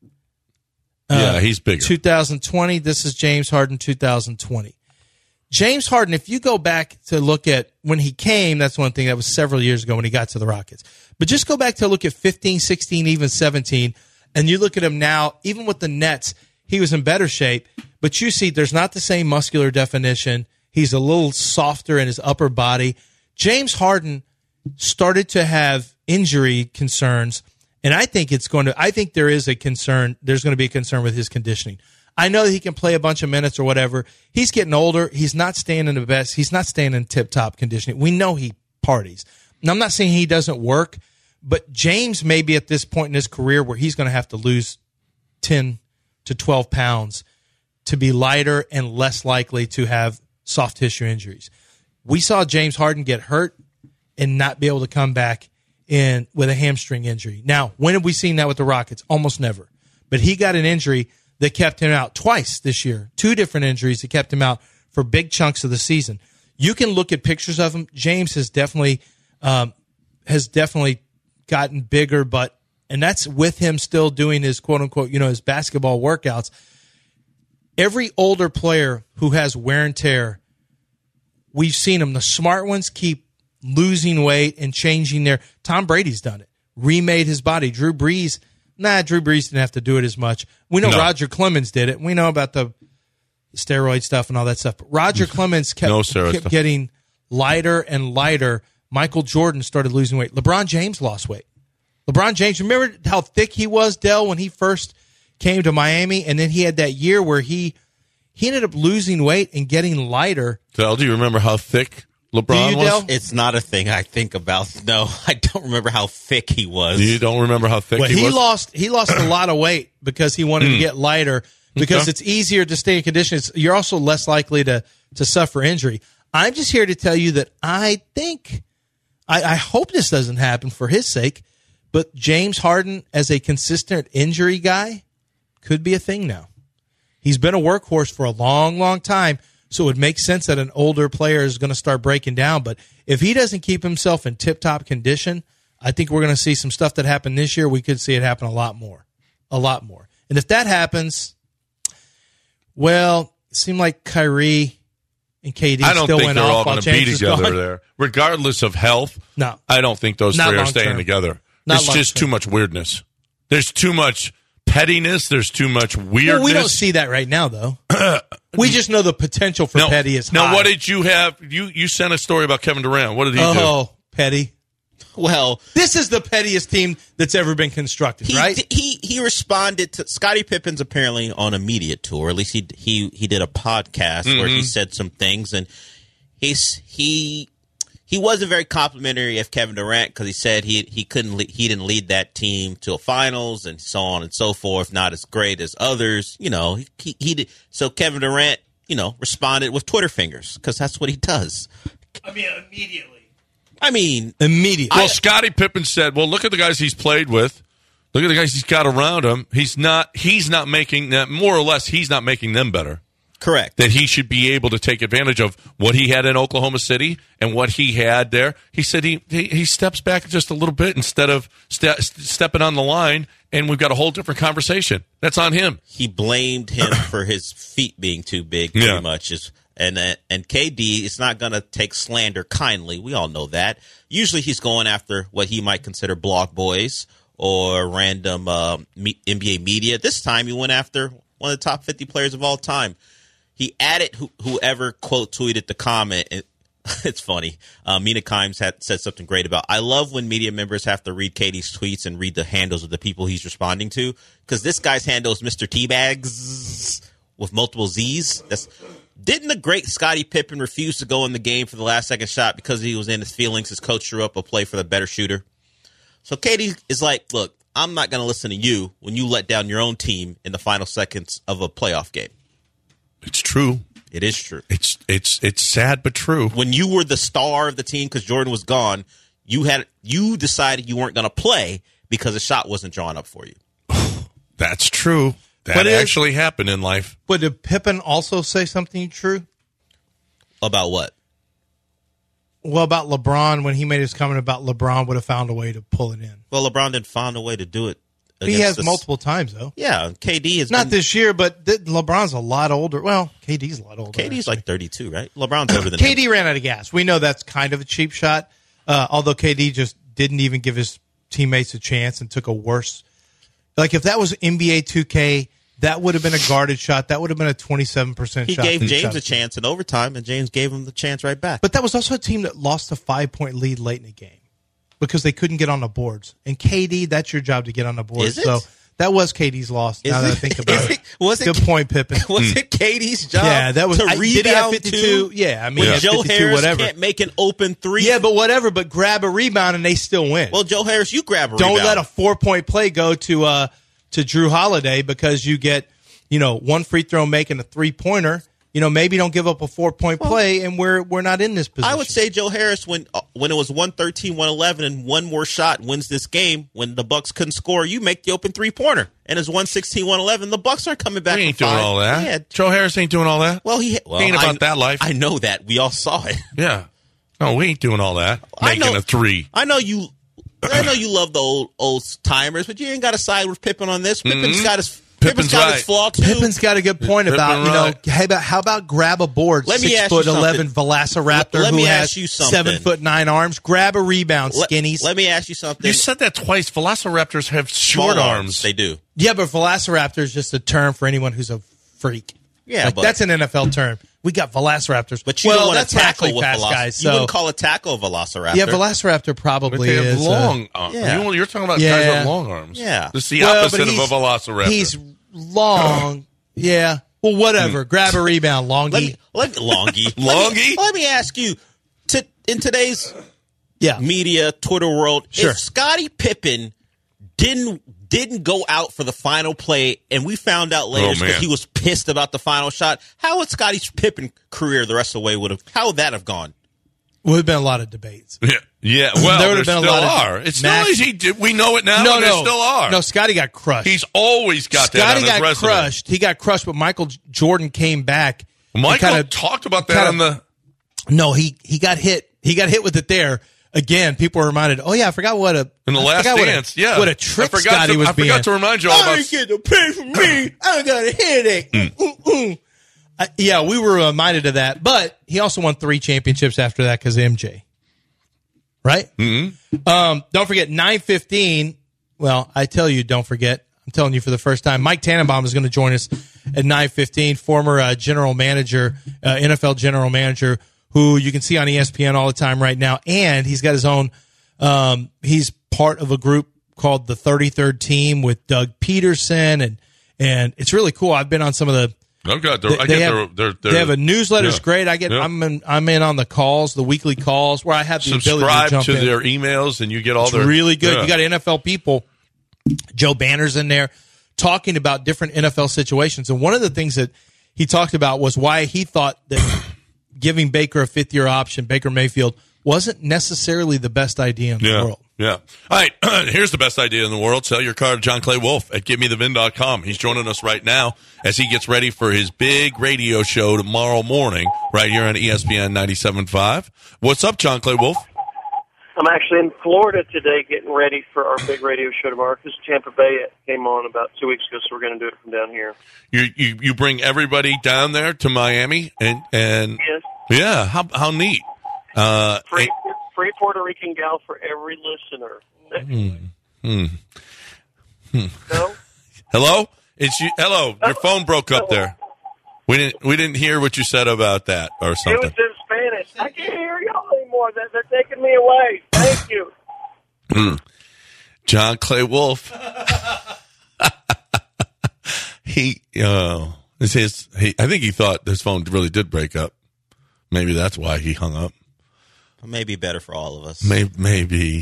Speaker 4: He's bigger.
Speaker 3: 2020. This is James Harden 2020. James Harden, if you go back to look at when he came, that's one thing that was several years ago when he got to the Rockets. But just go back to look at 15, 16, even 17, and you look at him now, even with the Nets, he was in better shape. But you see there's not the same muscular definition. He's a little softer in his upper body. James Harden started to have injury concerns, and I think there is a concern. There's going to be a concern with his conditioning. I know that he can play a bunch of minutes or whatever. He's getting older. He's not staying in the best. He's not staying in tip-top conditioning. We know he parties. Now, I'm not saying he doesn't work, but James may be at this point in his career where he's going to have to lose 10 to 12 pounds to be lighter and less likely to have soft tissue injuries. We saw James Harden get hurt and not be able to come back in with a hamstring injury. Now, when have we seen that with the Rockets? Almost never. But he got an injury that kept him out twice this year. 2 different injuries that kept him out for big chunks of the season. You can look at pictures of him. James has definitely gotten bigger, and that's with him still doing his quote unquote, his basketball workouts. Every older player who has wear and tear, we've seen them. The smart ones keep losing weight and changing Tom Brady's done it. Remade his body. Drew Brees didn't have to do it as much. We know Roger Clemens did it. We know about the steroid stuff and all that stuff. But Roger Clemens kept getting lighter and lighter. Michael Jordan started losing weight. LeBron James lost weight. LeBron James, remember how thick he was, Dell, when he first came to Miami? And then he had that year where he ended up losing weight and getting lighter.
Speaker 4: Dell, do you remember how thick LeBron was?
Speaker 3: Dell?
Speaker 5: It's not a thing I think about. No, I don't remember how thick he was.
Speaker 4: You don't remember how thick he was?
Speaker 3: He lost a lot of weight because he wanted to get lighter because it's easier to stay in condition. You're also less likely to suffer injury. I'm just here to tell you that I think, I hope this doesn't happen for his sake, but James Harden as a consistent injury guy could be a thing now. He's been a workhorse for a long, long time. So it would make sense that an older player is going to start breaking down. But if he doesn't keep himself in tip-top condition, I think we're going to see some stuff that happened this year. We could see it happen a lot more. And if that happens, well, it seemed like Kyrie and KD
Speaker 4: I don't
Speaker 3: still
Speaker 4: think
Speaker 3: went
Speaker 4: they're
Speaker 3: off
Speaker 4: all going to be together there. Regardless of health,
Speaker 3: no,
Speaker 4: I don't think those three are staying together. There's just too much weirdness. There's too much pettiness. There's too much weirdness.
Speaker 3: Well, we don't see that right now, though. We just know the potential for petty is high.
Speaker 4: Now, what did you have? You sent a story about Kevin Durant. What did he do?
Speaker 3: Oh, petty.
Speaker 5: Well,
Speaker 3: this is the pettiest team that's ever been constructed, right?
Speaker 5: He responded to Scottie Pippen's apparently on a media tour. At least he did a podcast where he said some things, and he wasn't very complimentary of Kevin Durant because he said he didn't lead that team to a finals and so on and so forth. Not as great as others, he did. So Kevin Durant, responded with Twitter fingers because that's what he does. Immediately.
Speaker 4: Well, Scottie Pippen said, "Well, look at the guys he's played with. Look at the guys he's got around him. He's not making that, more or less. He's not making them better.
Speaker 5: Correct.
Speaker 4: That he should be able to take advantage of what he had in Oklahoma City and what he had there. He said he steps back just a little bit instead of stepping on the line, and we've got a whole different conversation. That's on him.
Speaker 5: He blamed him for his feet being too big, pretty much. And KD is not going to take slander kindly. We all know that. Usually he's going after what he might consider blog boys or random NBA media. This time he went after one of the top 50 players of all time. He added whoever quote tweeted the comment. It's funny. Mina Kimes had said something great about, I love when media members have to read KD's tweets and read the handles of the people he's responding to, because this guy's handle is Mr. Teabags with multiple Z's. Didn't the great Scottie Pippen refuse to go in the game for the last second shot because he was in his feelings? His coach drew up a play for the better shooter. So KD is like, look, I'm not going to listen to you when you let down your own team in the final seconds of a playoff game.
Speaker 4: It's true.
Speaker 5: It is true.
Speaker 4: It's sad but true.
Speaker 5: When you were the star of the team because Jordan was gone, you decided you weren't going to play because the shot wasn't drawn up for you.
Speaker 4: That's true. That actually happened in life.
Speaker 3: But did Pippen also say something true?
Speaker 5: About what?
Speaker 3: Well, about LeBron, when he made his comment about LeBron would have found a way to pull it in.
Speaker 5: Well, LeBron didn't find a way to do it.
Speaker 3: He has multiple times, though.
Speaker 5: Yeah, KD is
Speaker 3: not this year, but LeBron's a lot older. Well, KD's a lot older.
Speaker 5: KD's like 32, right? LeBron's older than
Speaker 3: KD
Speaker 5: him.
Speaker 3: ran out of gas. We know that's kind of a cheap shot, although KD just didn't even give his teammates a chance and took a worse. Like, if that was NBA 2K, that would have been a guarded shot. That would have been a 27% shot.
Speaker 5: He gave James a chance in overtime, and James gave him the chance right back.
Speaker 3: But that was also a team that lost a 5-point lead late in the game because they couldn't get on the boards. And KD, that's your job to get on the boards.
Speaker 5: Is it?
Speaker 3: So that was KD's loss. Now that I think about it. Good point, Pippen.
Speaker 5: Was it KD's job?
Speaker 3: Yeah, that was
Speaker 5: to rebound
Speaker 3: 52. Yeah, I mean,
Speaker 5: when Joe
Speaker 3: 52,
Speaker 5: Harris
Speaker 3: whatever.
Speaker 5: can't make an open three.
Speaker 3: Yeah, but whatever. But grab a rebound and they still win.
Speaker 5: Well, Joe Harris, you grab a rebound.
Speaker 3: Don't let a 4-point play go to Drew Holiday because you get one free throw making a 3-pointer. Maybe don't give up a 4-point play, and we're not in this position.
Speaker 5: I would say Joe Harris, when it was 113, 111, and one more shot wins this game, when the Bucks couldn't score, you make the open 3-pointer. And it's 116, 111. The Bucks aren't coming back.
Speaker 4: He ain't doing all that. Yeah. Joe Harris ain't doing all that.
Speaker 5: Well,
Speaker 4: he ain't about that life.
Speaker 5: I know that. We all saw it.
Speaker 4: Yeah. No, we ain't doing all that. Making a 3.
Speaker 5: I know you love the old timers, but you ain't got to side with Pippen on this. Pippen's got his. Pippen's got his flaw too.
Speaker 3: Pippen's got a good point about how about grab a board, 6'11" Velociraptor who has 7'9" arms. Grab a rebound, skinnies.
Speaker 5: Let me ask you something.
Speaker 4: You said that twice. Velociraptors have short arms.
Speaker 5: They do.
Speaker 3: Yeah, but Velociraptor is just a term for anyone who's a freak.
Speaker 5: Yeah,
Speaker 3: but that's an NFL term. We got Velociraptors,
Speaker 5: but you don't want to tackle with
Speaker 3: guys. So.
Speaker 5: You wouldn't call a tackle a Velociraptor.
Speaker 3: Yeah, Velociraptor probably
Speaker 4: is
Speaker 3: long.
Speaker 4: You're talking about guys with long arms.
Speaker 5: Yeah,
Speaker 4: this is the opposite of a Velociraptor.
Speaker 3: He's long. Yeah. Well, whatever. Grab a rebound, Longy.
Speaker 5: Longy. Let me ask you, in today's media, Twitter world, if Scottie Pippen didn't go out for the final play, and we found out later because he was pissed about the final shot, how would Scottie Pippen career the rest of the way how would that have gone?
Speaker 3: Would have been a lot of debates.
Speaker 4: Yeah. Well, there still are. It's not easy. We know it now. No, there still are.
Speaker 3: No, Scottie got crushed.
Speaker 4: He's always got that on his resume.
Speaker 3: Scottie got crushed. He got crushed, but Michael Jordan came back.
Speaker 4: Michael talked about that on the.
Speaker 3: No, he got hit. He got hit with it there. Again, people were reminded, I forgot what a...
Speaker 4: In the Last Dance,
Speaker 3: what a trick Scottie was being.
Speaker 4: I forgot to remind you all about...
Speaker 3: I ain't getting a pay from me. I got a headache. We were reminded of that. But he also won 3 championships after that because of MJ. Right?
Speaker 4: Mm-hmm.
Speaker 3: Don't forget, 9:15. Well, I tell you, don't forget. I'm telling you for the first time. Mike Tannenbaum is going to join us at 9:15. Former general manager, NFL general manager, who you can see on ESPN all the time right now. And he's got his own, he's part of a group called the 33rd Team with Doug Peterson. And it's really cool. I've been on some of the, they have a newsletter. It's great. I'm in on the calls, the weekly calls where I have the ability to jump
Speaker 4: to
Speaker 3: in.
Speaker 4: their emails and you get all their
Speaker 3: really good. Yeah. You got NFL people. Joe Banner's in there talking about different NFL situations. And one of the things that he talked about was why he thought that giving Baker a 5th-year option, Baker Mayfield, wasn't necessarily the best idea in the world.
Speaker 4: Yeah. All right. Here's the best idea in the world. Sell your car to John Clay Wolf at GiveMeTheVin.com. He's joining us right now as he gets ready for his big radio show tomorrow morning right here on ESPN 97.5. What's up, John Clay Wolf?
Speaker 9: I'm actually in Florida today getting ready for our big radio show tomorrow because Tampa Bay came on about 2 weeks ago, so we're going to do it from down here.
Speaker 4: You bring everybody down there to Miami? and
Speaker 9: Yes.
Speaker 4: Yeah. How neat.
Speaker 9: Free Puerto Rican gal for every listener. No?
Speaker 4: Hello? It's you. Hello. Your phone broke up there. We didn't hear what you said about that or something.
Speaker 9: It was in Spanish. I can't hear y'all anymore. They're taking me away. Thank you.
Speaker 4: John Clay Wolf. I think he thought his phone really did break up. Maybe that's why he hung up.
Speaker 5: Maybe better for all of us.
Speaker 4: Maybe.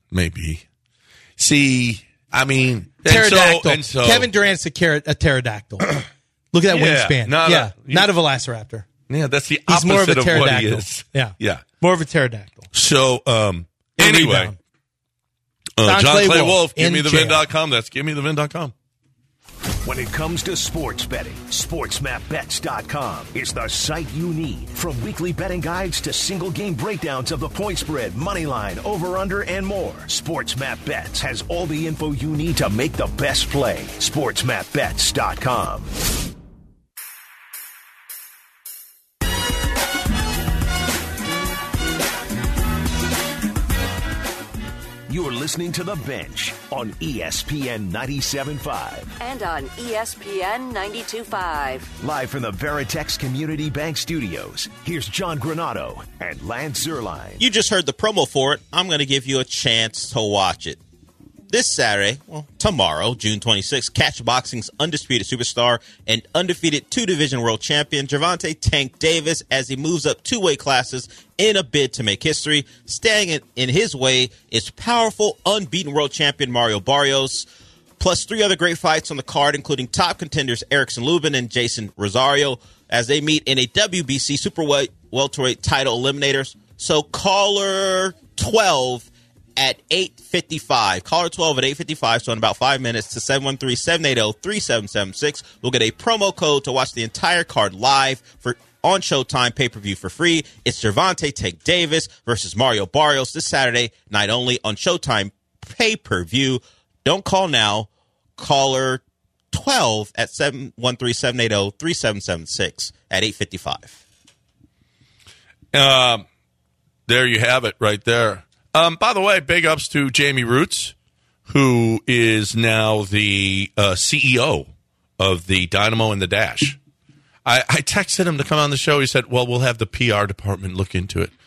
Speaker 4: See, I mean,
Speaker 3: pterodactyl.
Speaker 4: So,
Speaker 3: Kevin Durant's a pterodactyl. Look at that wingspan. Not a velociraptor.
Speaker 4: Yeah, that's the
Speaker 3: He's
Speaker 4: opposite
Speaker 3: more of a
Speaker 4: of what
Speaker 3: pterodactyl.
Speaker 4: he is.
Speaker 3: Yeah. More of a pterodactyl.
Speaker 4: So, anyway, John Clay Wolf, GiveMeTheVin.com. That's GiveMeTheVin.com.
Speaker 1: When it comes to sports betting, SportsMapBets.com is the site you need. From weekly betting guides to single game breakdowns of the point spread, money line, over-under, and more. SportsMap Bets has all the info you need to make the best play. SportsMapBets.com. You're listening to The Bench on ESPN 97.5.
Speaker 2: And on ESPN 92.5.
Speaker 1: Live from the Veritex Community Bank Studios, here's John Granado and Lance Zierlein.
Speaker 5: You just heard the promo for it. I'm going to give you a chance to watch it. This Saturday, tomorrow, June 26th, catch boxing's undisputed superstar and undefeated two-division world champion Gervonta Tank Davis as he moves up two weight classes in a bid to make history. Staying in his way is powerful, unbeaten world champion Mario Barrios, plus three other great fights on the card, including top contenders Erickson Lubin and Jason Rosario, as they meet in a WBC super welterweight title eliminators. So caller 12 at 8:55. Caller 12 at 8:55, so in about 5 minutes, to 713-780-3776. We'll get a promo code to watch the entire card live for on Showtime pay-per-view for free. It's Gervonta Tank Davis versus Mario Barrios this Saturday night only on Showtime pay-per-view. Don't call now. Caller 12 at 713-780-3776 at 8:55.
Speaker 4: There you have it right there. By the way, big ups to Jamie Roots, who is now the CEO of the Dynamo and the Dash. I texted him to come on the show. He said, well, we'll have the PR department look into it.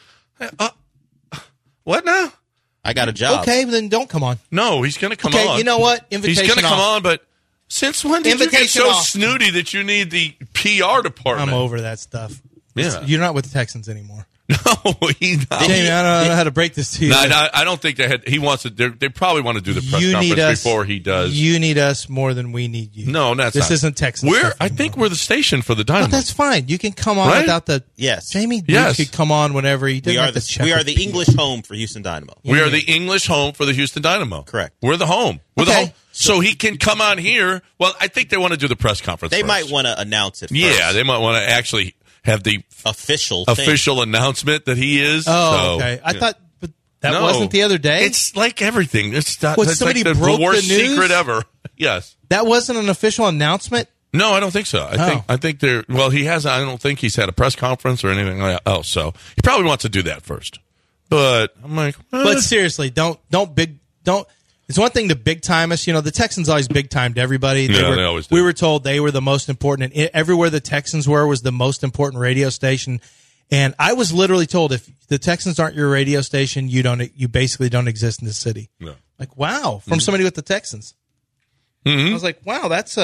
Speaker 4: What now?
Speaker 5: I got a job.
Speaker 3: Okay, then don't come on.
Speaker 4: No, he's going to come on.
Speaker 3: Okay, you know what? Invitation
Speaker 4: He's going to come
Speaker 3: off.
Speaker 4: on, but since when did you get so snooty that you need the PR department?
Speaker 3: I'm over that stuff.
Speaker 4: Yeah.
Speaker 3: You're not with the Texans anymore.
Speaker 4: No, he's not.
Speaker 3: Jamie, I don't know how to break this to you.
Speaker 4: No, I don't think he wants to. They probably want to do the press conference before he does.
Speaker 3: You need us more than we need you.
Speaker 4: No,
Speaker 3: this isn't Texas.
Speaker 4: I think we're the station for the Dynamo.
Speaker 3: But that's fine. You can come on without the.
Speaker 5: Yes.
Speaker 3: Jamie you could come on whenever he
Speaker 5: We are the English home for Houston Dynamo.
Speaker 4: We are the English home for the Houston Dynamo.
Speaker 5: Correct.
Speaker 4: We're the home. We're the home. So he can come on here. Well, I think they want to do the press conference
Speaker 5: They
Speaker 4: first.
Speaker 5: might want to announce it first.
Speaker 4: Yeah, they might want to actually have the
Speaker 5: official announcement
Speaker 4: that he is.
Speaker 3: Oh, okay. I thought but that wasn't the other day.
Speaker 4: It's like everything. It's not. It's
Speaker 3: somebody
Speaker 4: like the
Speaker 3: broke
Speaker 4: worst
Speaker 3: the news?
Speaker 4: secret ever. Yes.
Speaker 3: That wasn't an official announcement?
Speaker 4: No, I don't think so. I think there. Well, he has. I don't think he's had a press conference or anything else. So he probably wants to do that first. But I'm like,
Speaker 3: but seriously, don't. It's one thing to big time us. You know, the Texans always big timed everybody.
Speaker 4: They always do.
Speaker 3: We were told they were the most important, and everywhere the Texans were was the most important radio station. And I was literally told, if the Texans aren't your radio station, you basically don't exist in this city.
Speaker 4: No.
Speaker 3: Like, wow, from somebody with the Texans.
Speaker 4: Mm-hmm.
Speaker 3: I was like, wow, that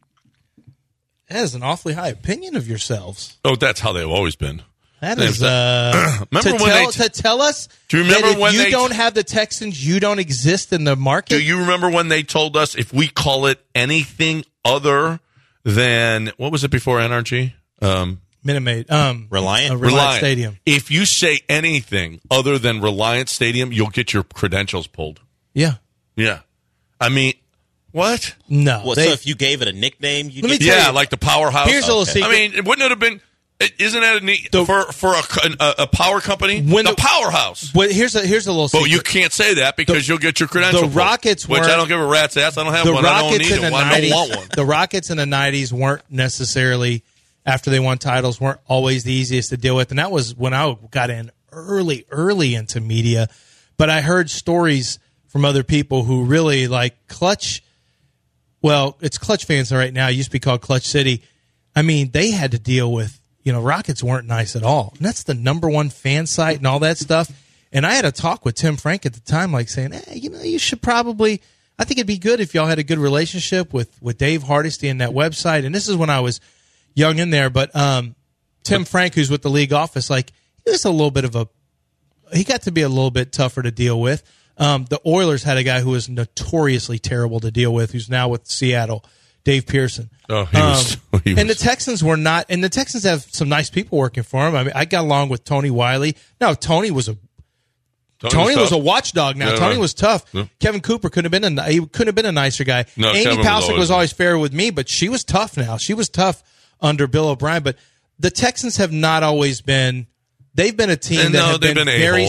Speaker 3: is an awfully high opinion of yourselves.
Speaker 4: Oh, that's how they've always been.
Speaker 3: That is
Speaker 4: remember
Speaker 3: to tell us.
Speaker 4: Do you remember
Speaker 3: that if
Speaker 4: when
Speaker 3: you don't have the Texans, you don't exist in the market?
Speaker 4: Do you remember when they told us if we call it anything other than what was it before NRG?
Speaker 3: Minute Maid.
Speaker 5: Reliant
Speaker 3: Stadium.
Speaker 4: If you say anything other than Reliant Stadium, you'll get your credentials pulled.
Speaker 3: Yeah.
Speaker 4: Yeah. I mean, what?
Speaker 3: No.
Speaker 5: Well, so if you gave it a nickname, you
Speaker 4: like the Powerhouse.
Speaker 3: Here's a little secret.
Speaker 4: I mean, wouldn't it have been? Isn't that a neat for a power company? The Powerhouse.
Speaker 3: Well, here's a little secret.
Speaker 4: But you can't say that because you'll get your credentials.
Speaker 3: The Rockets
Speaker 4: which I don't give a rat's ass. I don't have one. I don't need one. I don't want one.
Speaker 3: The Rockets in the 90s weren't necessarily, after they won titles, weren't always the easiest to deal with. And that was when I got in early into media. But I heard stories from other people who really like Clutch. Well, it's Clutch fans right now. It used to be called Clutch City. I mean, they had to deal with, Rockets weren't nice at all. And that's the number one fan site and all that stuff. And I had a talk with Tim Frank at the time, like saying, you should probably, I think it'd be good if y'all had a good relationship with Dave Hardesty and that website. And this is when I was young in there. But Tim Frank, who's with the league office, like, he was a little bit of he got to be a little bit tougher to deal with. The Oilers had a guy who was notoriously terrible to deal with, who's now with Seattle, Dave Pearson.
Speaker 4: Oh, he was.
Speaker 3: And the Texans were not, and the Texans have some nice people working for him. I mean, I got along with Tony Wiley. No, Tony was a watchdog. Now
Speaker 4: Yeah,
Speaker 3: Tony
Speaker 4: right.
Speaker 3: was tough.
Speaker 4: Yeah.
Speaker 3: Kevin Cooper couldn't have been a nicer guy.
Speaker 4: No,
Speaker 3: Amy
Speaker 4: Kevin
Speaker 3: Palcic was
Speaker 4: always
Speaker 3: fair with me, but she was tough. Now she was tough under Bill O'Brien. But the Texans have not always been. They've been a team that have been very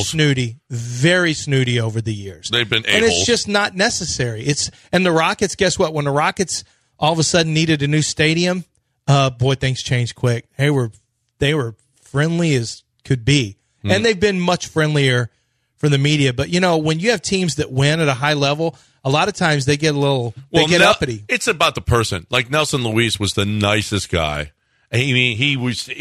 Speaker 3: snooty over the years.
Speaker 4: They've been
Speaker 3: and it's just not necessary. And the Rockets. Guess what? When the Rockets all of a sudden needed a new stadium, boy, things changed quick. They were friendly as could be, and they've been much friendlier for the media. But when you have teams that win at a high level, a lot of times they get uppity.
Speaker 4: It's about the person. Like Nelson Luis was the nicest guy. I mean, he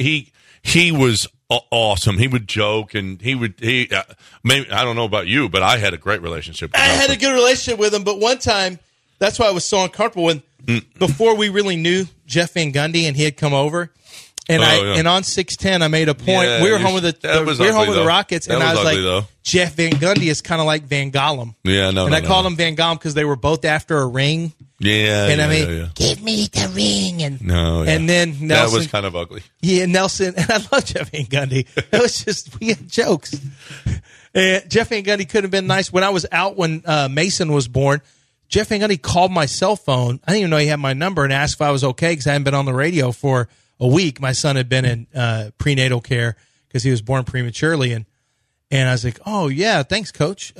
Speaker 4: was awesome. He would joke, and maybe I don't know about you, but I had a great relationship with
Speaker 3: I
Speaker 4: Nelson.
Speaker 3: had a good relationship with him, but one time, that's why I was so uncomfortable when before we really knew Jeff Van Gundy and he had come over. And and on 610, I made a point.
Speaker 4: Yeah,
Speaker 3: we were home with the Rockets, and I was
Speaker 4: ugly,
Speaker 3: like,
Speaker 4: though.
Speaker 3: Jeff Van Gundy is kind of like Van Gollum.
Speaker 4: Yeah,
Speaker 3: and I called him Van Gollum because they were both after a ring.
Speaker 4: Yeah,
Speaker 3: and give me the ring. And and then Nelson,
Speaker 4: that was kind of ugly.
Speaker 3: Yeah, Nelson, and I love Jeff Van Gundy. It was just, we had jokes. And Jeff Van Gundy could have been nice. When I was out when Mason was born, Jeff Van Gundy called my cell phone. I didn't even know he had my number, and asked if I was okay because I hadn't been on the radio for a week. My son had been in prenatal care because he was born prematurely, and I was like, "Oh yeah, thanks, Coach."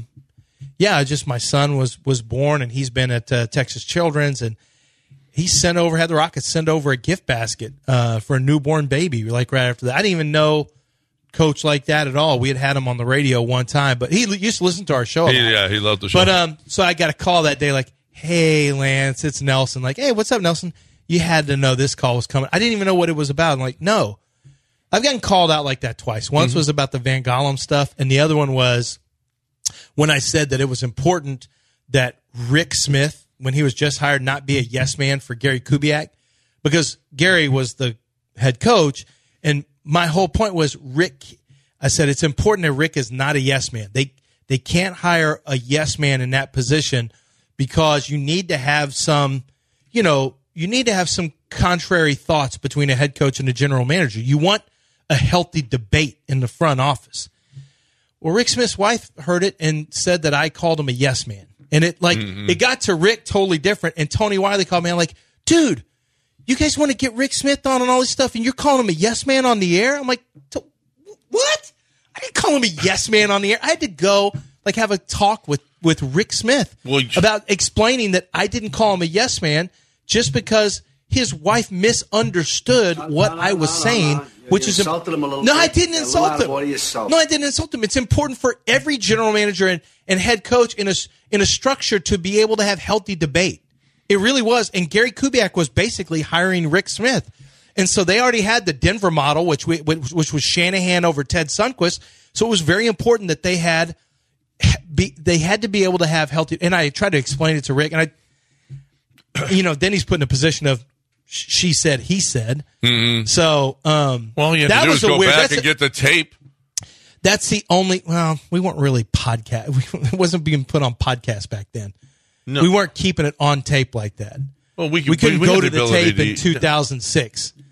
Speaker 3: Just my son was born, and he's been at Texas Children's, and he had the Rockets send over a gift basket for a newborn baby. Like right after that, I didn't even know Coach like that at all. We had him on the radio one time, but he used to listen to our show.
Speaker 4: He loved the show.
Speaker 3: But so I got a call that day, like, "Hey, Lance, it's Nelson." Like, "Hey, what's up, Nelson? You had to know this call was coming." I didn't even know what it was about. I'm like, "No." I've gotten called out like that twice. Once was about the Van Gollum stuff, and the other one was when I said that it was important that Rick Smith, when he was just hired, not be a yes man for Gary Kubiak, because Gary was the head coach, and my whole point was I said it's important that Rick is not a yes man. They can't hire a yes man in that position because you need to have some, contrary thoughts between a head coach and a general manager. You want a healthy debate in the front office. Well, Rick Smith's wife heard it and said that I called him a yes man. And it got to Rick totally different. And Tony Wiley called me. I'm like, "Dude, you guys want to get Rick Smith on and all this stuff, and you're calling him a yes man on the air?" I'm like, "What? I didn't call him a yes man on the air." I had to go have a talk with Rick Smith about explaining that I didn't call him a yes man just because his wife misunderstood what I was saying, which is
Speaker 10: insulted him a little.
Speaker 3: No, I didn't insult him. No, I didn't insult him. It's important for every general manager and head coach in a structure to be able to have healthy debate. It really was. And Gary Kubiak was basically hiring Rick Smith. And so they already had the Denver model, which was Shanahan over Ted Sundquist. So it was very important that they had to be able to have healthy. And I tried to explain it to Rick, and then he's put in a position of she said, he said. Mm-hmm. So,
Speaker 4: you had to do is go back and get the tape.
Speaker 3: That's the only. Well, we weren't really podcast. It wasn't being put on podcast back then. No. We weren't keeping it on tape like that.
Speaker 4: Well, we
Speaker 3: couldn't go to the tape in 2006.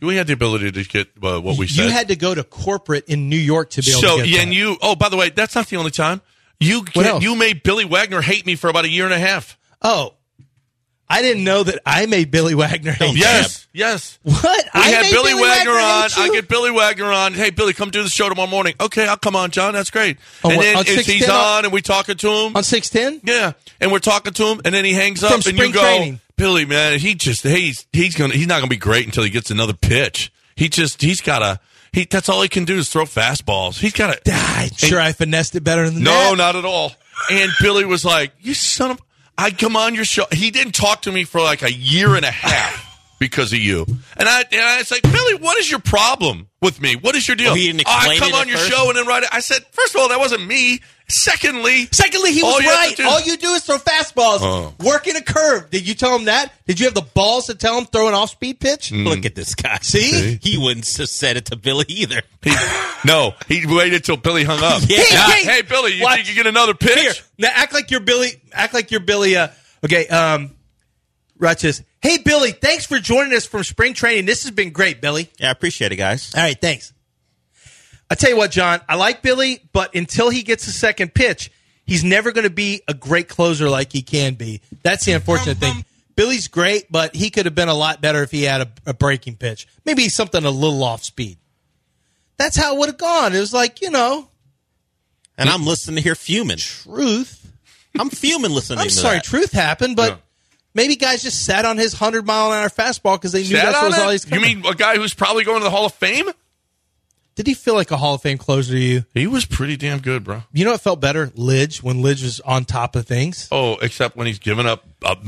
Speaker 4: We had the ability to get what we said.
Speaker 3: You had to go to corporate in New York to be able to get that.
Speaker 4: And you. Oh, by the way, that's not the only time. You made Billy Wagner hate me for about a year and a half.
Speaker 3: Oh. I didn't know that I made Billy Wagner hate you.
Speaker 4: Yes.
Speaker 3: What?
Speaker 4: We had Billy Wagner on. I get Billy Wagner on. Hey, Billy, come do the show tomorrow morning. Okay, I'll come on, John. That's great. And then he's on, and we talking to him.
Speaker 3: On 610?
Speaker 4: Yeah, and we're talking to him, and then he hangs up, and you go,
Speaker 3: training.
Speaker 4: Billy, man, he's not gonna be great until he gets another pitch. That's all he can do is throw fastballs. He's got to.
Speaker 3: Sure, I finessed it better than that.
Speaker 4: No, not at all. And Billy was like, "You son of." I'd come on your show. He didn't talk to me for like a year and a half because of you. And I was like, Billy, what is your problem with me? What is your deal?
Speaker 5: Well, he didn't explain
Speaker 4: I come on your show and then write it. I said, first of all, that wasn't me. Secondly,
Speaker 3: he was right. All you do is throw fastballs, working a curve. Did you tell him that? Did you have the balls to tell him throw an off-speed pitch?
Speaker 5: Look at this guy.
Speaker 3: See?
Speaker 5: He wouldn't have said it to Billy either.
Speaker 4: He waited till Billy hung up. Hey, Billy, you think you get another pitch?
Speaker 3: Here, now act like you're Billy. Rutgers. Hey, Billy, thanks for joining us from spring training. This has been great, Billy.
Speaker 5: Yeah, I appreciate it, guys.
Speaker 3: All right, thanks. I tell you what, John, I like Billy, but until he gets a second pitch, he's never going to be a great closer like he can be. That's the unfortunate thing. Billy's great, but he could have been a lot better if he had a breaking pitch. Maybe something a little off speed. That's how it would have gone. It was like,
Speaker 5: And I'm listening here fuming.
Speaker 3: Truth.
Speaker 5: I'm fuming listening to that.
Speaker 3: I'm sorry, truth happened, but maybe guys just sat on his 100-mile-an-hour fastball because they knew that's what was all he's coming.
Speaker 4: You mean a guy who's probably going to the Hall of Fame?
Speaker 3: Did he feel like a Hall of Fame closer to you?
Speaker 4: He was pretty damn good, bro.
Speaker 3: You know what felt better? Lidge, when Lidge was on top of things.
Speaker 4: Oh, except when he's given up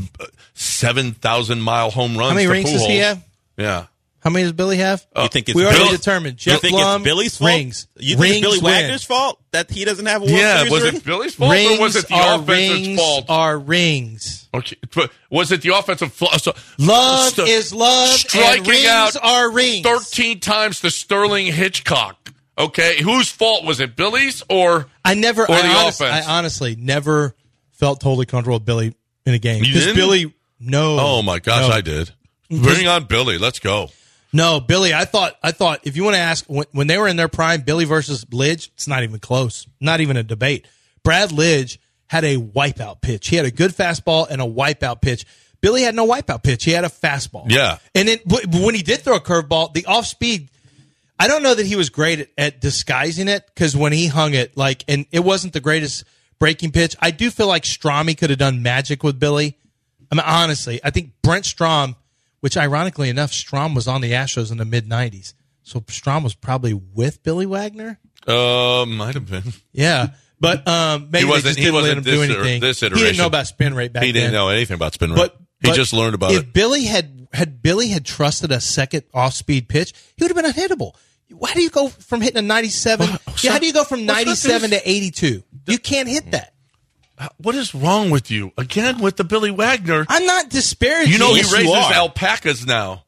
Speaker 4: 7,000-mile home runs.
Speaker 3: How many rings does he have?
Speaker 4: Yeah.
Speaker 3: How many does Billy have?
Speaker 5: You think it's
Speaker 3: we already determined. Jeff Blum,
Speaker 5: it's Billy's fault?
Speaker 3: Rings.
Speaker 5: You think it's Billy Wagner's fault that he doesn't have a World Series
Speaker 4: was
Speaker 5: ring?
Speaker 4: it Billy's fault or was it the offensive fault?
Speaker 3: Are rings.
Speaker 4: Okay, but was it the offensive fault?
Speaker 3: Love is love,
Speaker 4: striking
Speaker 3: and rings
Speaker 4: out
Speaker 3: are rings.
Speaker 4: 13 times to Sterling Hitchcock. Okay, whose fault was it? Billy's or the offense?
Speaker 3: I honestly never felt totally comfortable with Billy in a game.
Speaker 4: You didn't?
Speaker 3: Billy, no.
Speaker 4: Oh my gosh, I did. Bring on Billy. Let's go.
Speaker 3: No, Billy, I thought if you want to ask, when they were in their prime, Billy versus Lidge, it's not even close. Not even a debate. Brad Lidge had a wipeout pitch. He had a good fastball and a wipeout pitch. Billy had no wipeout pitch. He had a fastball.
Speaker 4: Yeah.
Speaker 3: And then when he did throw a curveball, the off speed, I don't know that he was great at disguising it because when he hung it, and it wasn't the greatest breaking pitch. I do feel like Stromey could have done magic with Billy. I mean, honestly, I think Brent Strom, which ironically enough, Strom was on the Astros in the mid-'90s. So Strom was probably with Billy Wagner?
Speaker 4: Might have been.
Speaker 3: Yeah. But maybe they just didn't let him do anything.
Speaker 4: This
Speaker 3: iteration. He didn't know about spin rate back then.
Speaker 4: He didn't know anything about spin rate. He just learned about it.
Speaker 3: If Billy had Billy had trusted a second off-speed pitch, he would have been unhittable. Why do you go from hitting a 97? How do you go from 97 to 82? You can't hit that.
Speaker 4: What is wrong with you? Again, with the Billy Wagner.
Speaker 3: I'm not disparaging.
Speaker 4: You know he raises alpacas now.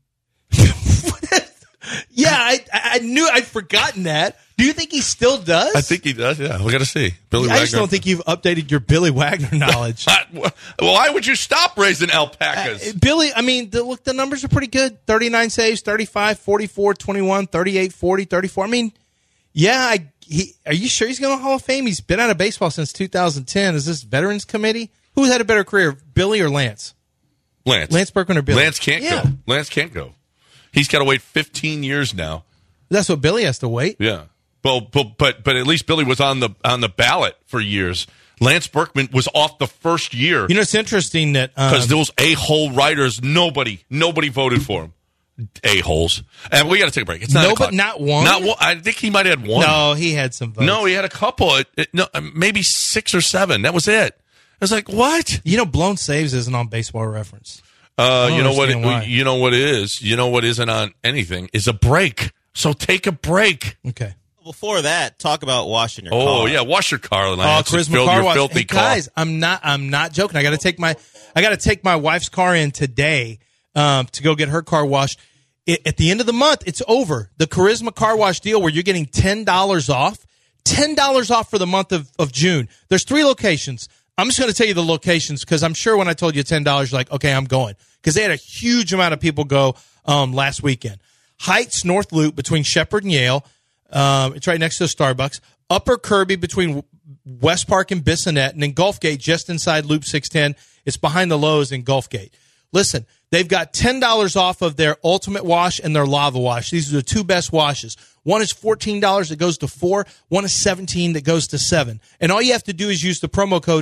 Speaker 3: Yeah, I knew. I'd forgotten that. Do you think he still does?
Speaker 4: I think he does, yeah. We got to see. Billy Wagner.
Speaker 3: I just don't think you've updated your Billy Wagner knowledge.
Speaker 4: Well, why would you stop raising alpacas?
Speaker 3: Billy, I mean, look, the numbers are pretty good. 39 saves, 35, 44, 21, 38, 40, 34. I mean, yeah, are you sure he's going to Hall of Fame? He's been out of baseball since 2010. Is this Veterans Committee? Who's had a better career, Billy or Lance? Lance Berkman or Billy?
Speaker 4: Lance can't go. Lance can't go. He's got to wait 15 years now.
Speaker 3: That's what Billy has to wait.
Speaker 4: Yeah. Well, but at least Billy was on the ballot for years. Lance Berkman was off the first year.
Speaker 3: You know, it's interesting that
Speaker 4: because those a-hole writers, nobody voted for him. A-holes. And we got to take a break. It's 9 o'clock.
Speaker 3: Not one.
Speaker 4: I think he might have had one.
Speaker 3: No, he had some votes.
Speaker 4: No, he had a couple. Maybe 6 or 7. That was it. I was like, what?
Speaker 3: You know, blown saves isn't on Baseball Reference.
Speaker 4: You know what? You know what is? You know what isn't on anything is a break. So take a break.
Speaker 3: Okay.
Speaker 5: Before that, talk about washing your car.
Speaker 4: Oh yeah, wash your car.
Speaker 3: Charisma car wash.
Speaker 4: Filthy car.
Speaker 3: Guys, I'm not joking. I got to take my wife's car in today to go get her car washed. At the end of the month, it's over. The Charisma car wash deal where you're getting $10 off. $10 off for the month of June. There's 3 locations. I'm just going to tell you the locations because I'm sure when I told you $10, you're like, okay, I'm going. Because they had a huge amount of people go last weekend. Heights North Loop between Shepherd and Yale. It's right next to the Starbucks. Upper Kirby between West Park and Bissonnette, and then Gulfgate just inside Loop 610. It's behind the Lowe's in Gulfgate. Listen, they've got $10 off of their Ultimate Wash and their Lava Wash. These are the two best washes. One is $14 that goes to $4. One is $17 that goes to $7. And all you have to do is use the promo code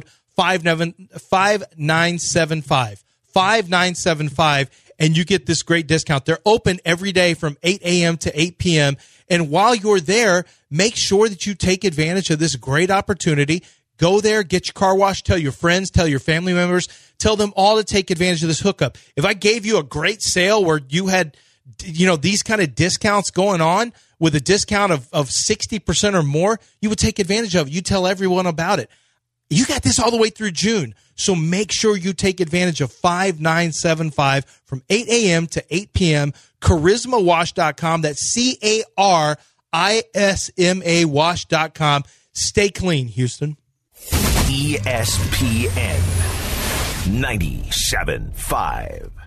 Speaker 3: 5975. 5975, and you get this great discount. They're open every day from 8 a.m. to 8 p.m. And while you're there, make sure that you take advantage of this great opportunity. Go there, get your car washed, tell your friends, tell your family members, tell them all to take advantage of this hookup. If I gave you a great sale where you had, these kind of discounts going on with a discount of 60% or more, you would take advantage of it. You tell everyone about it. You got this all the way through June. So make sure you take advantage of 5975 from 8 a.m. to 8 p.m. CharismaWash.com. That's CARISMA wash.com. Stay clean, Houston.
Speaker 1: ESPN 97.5.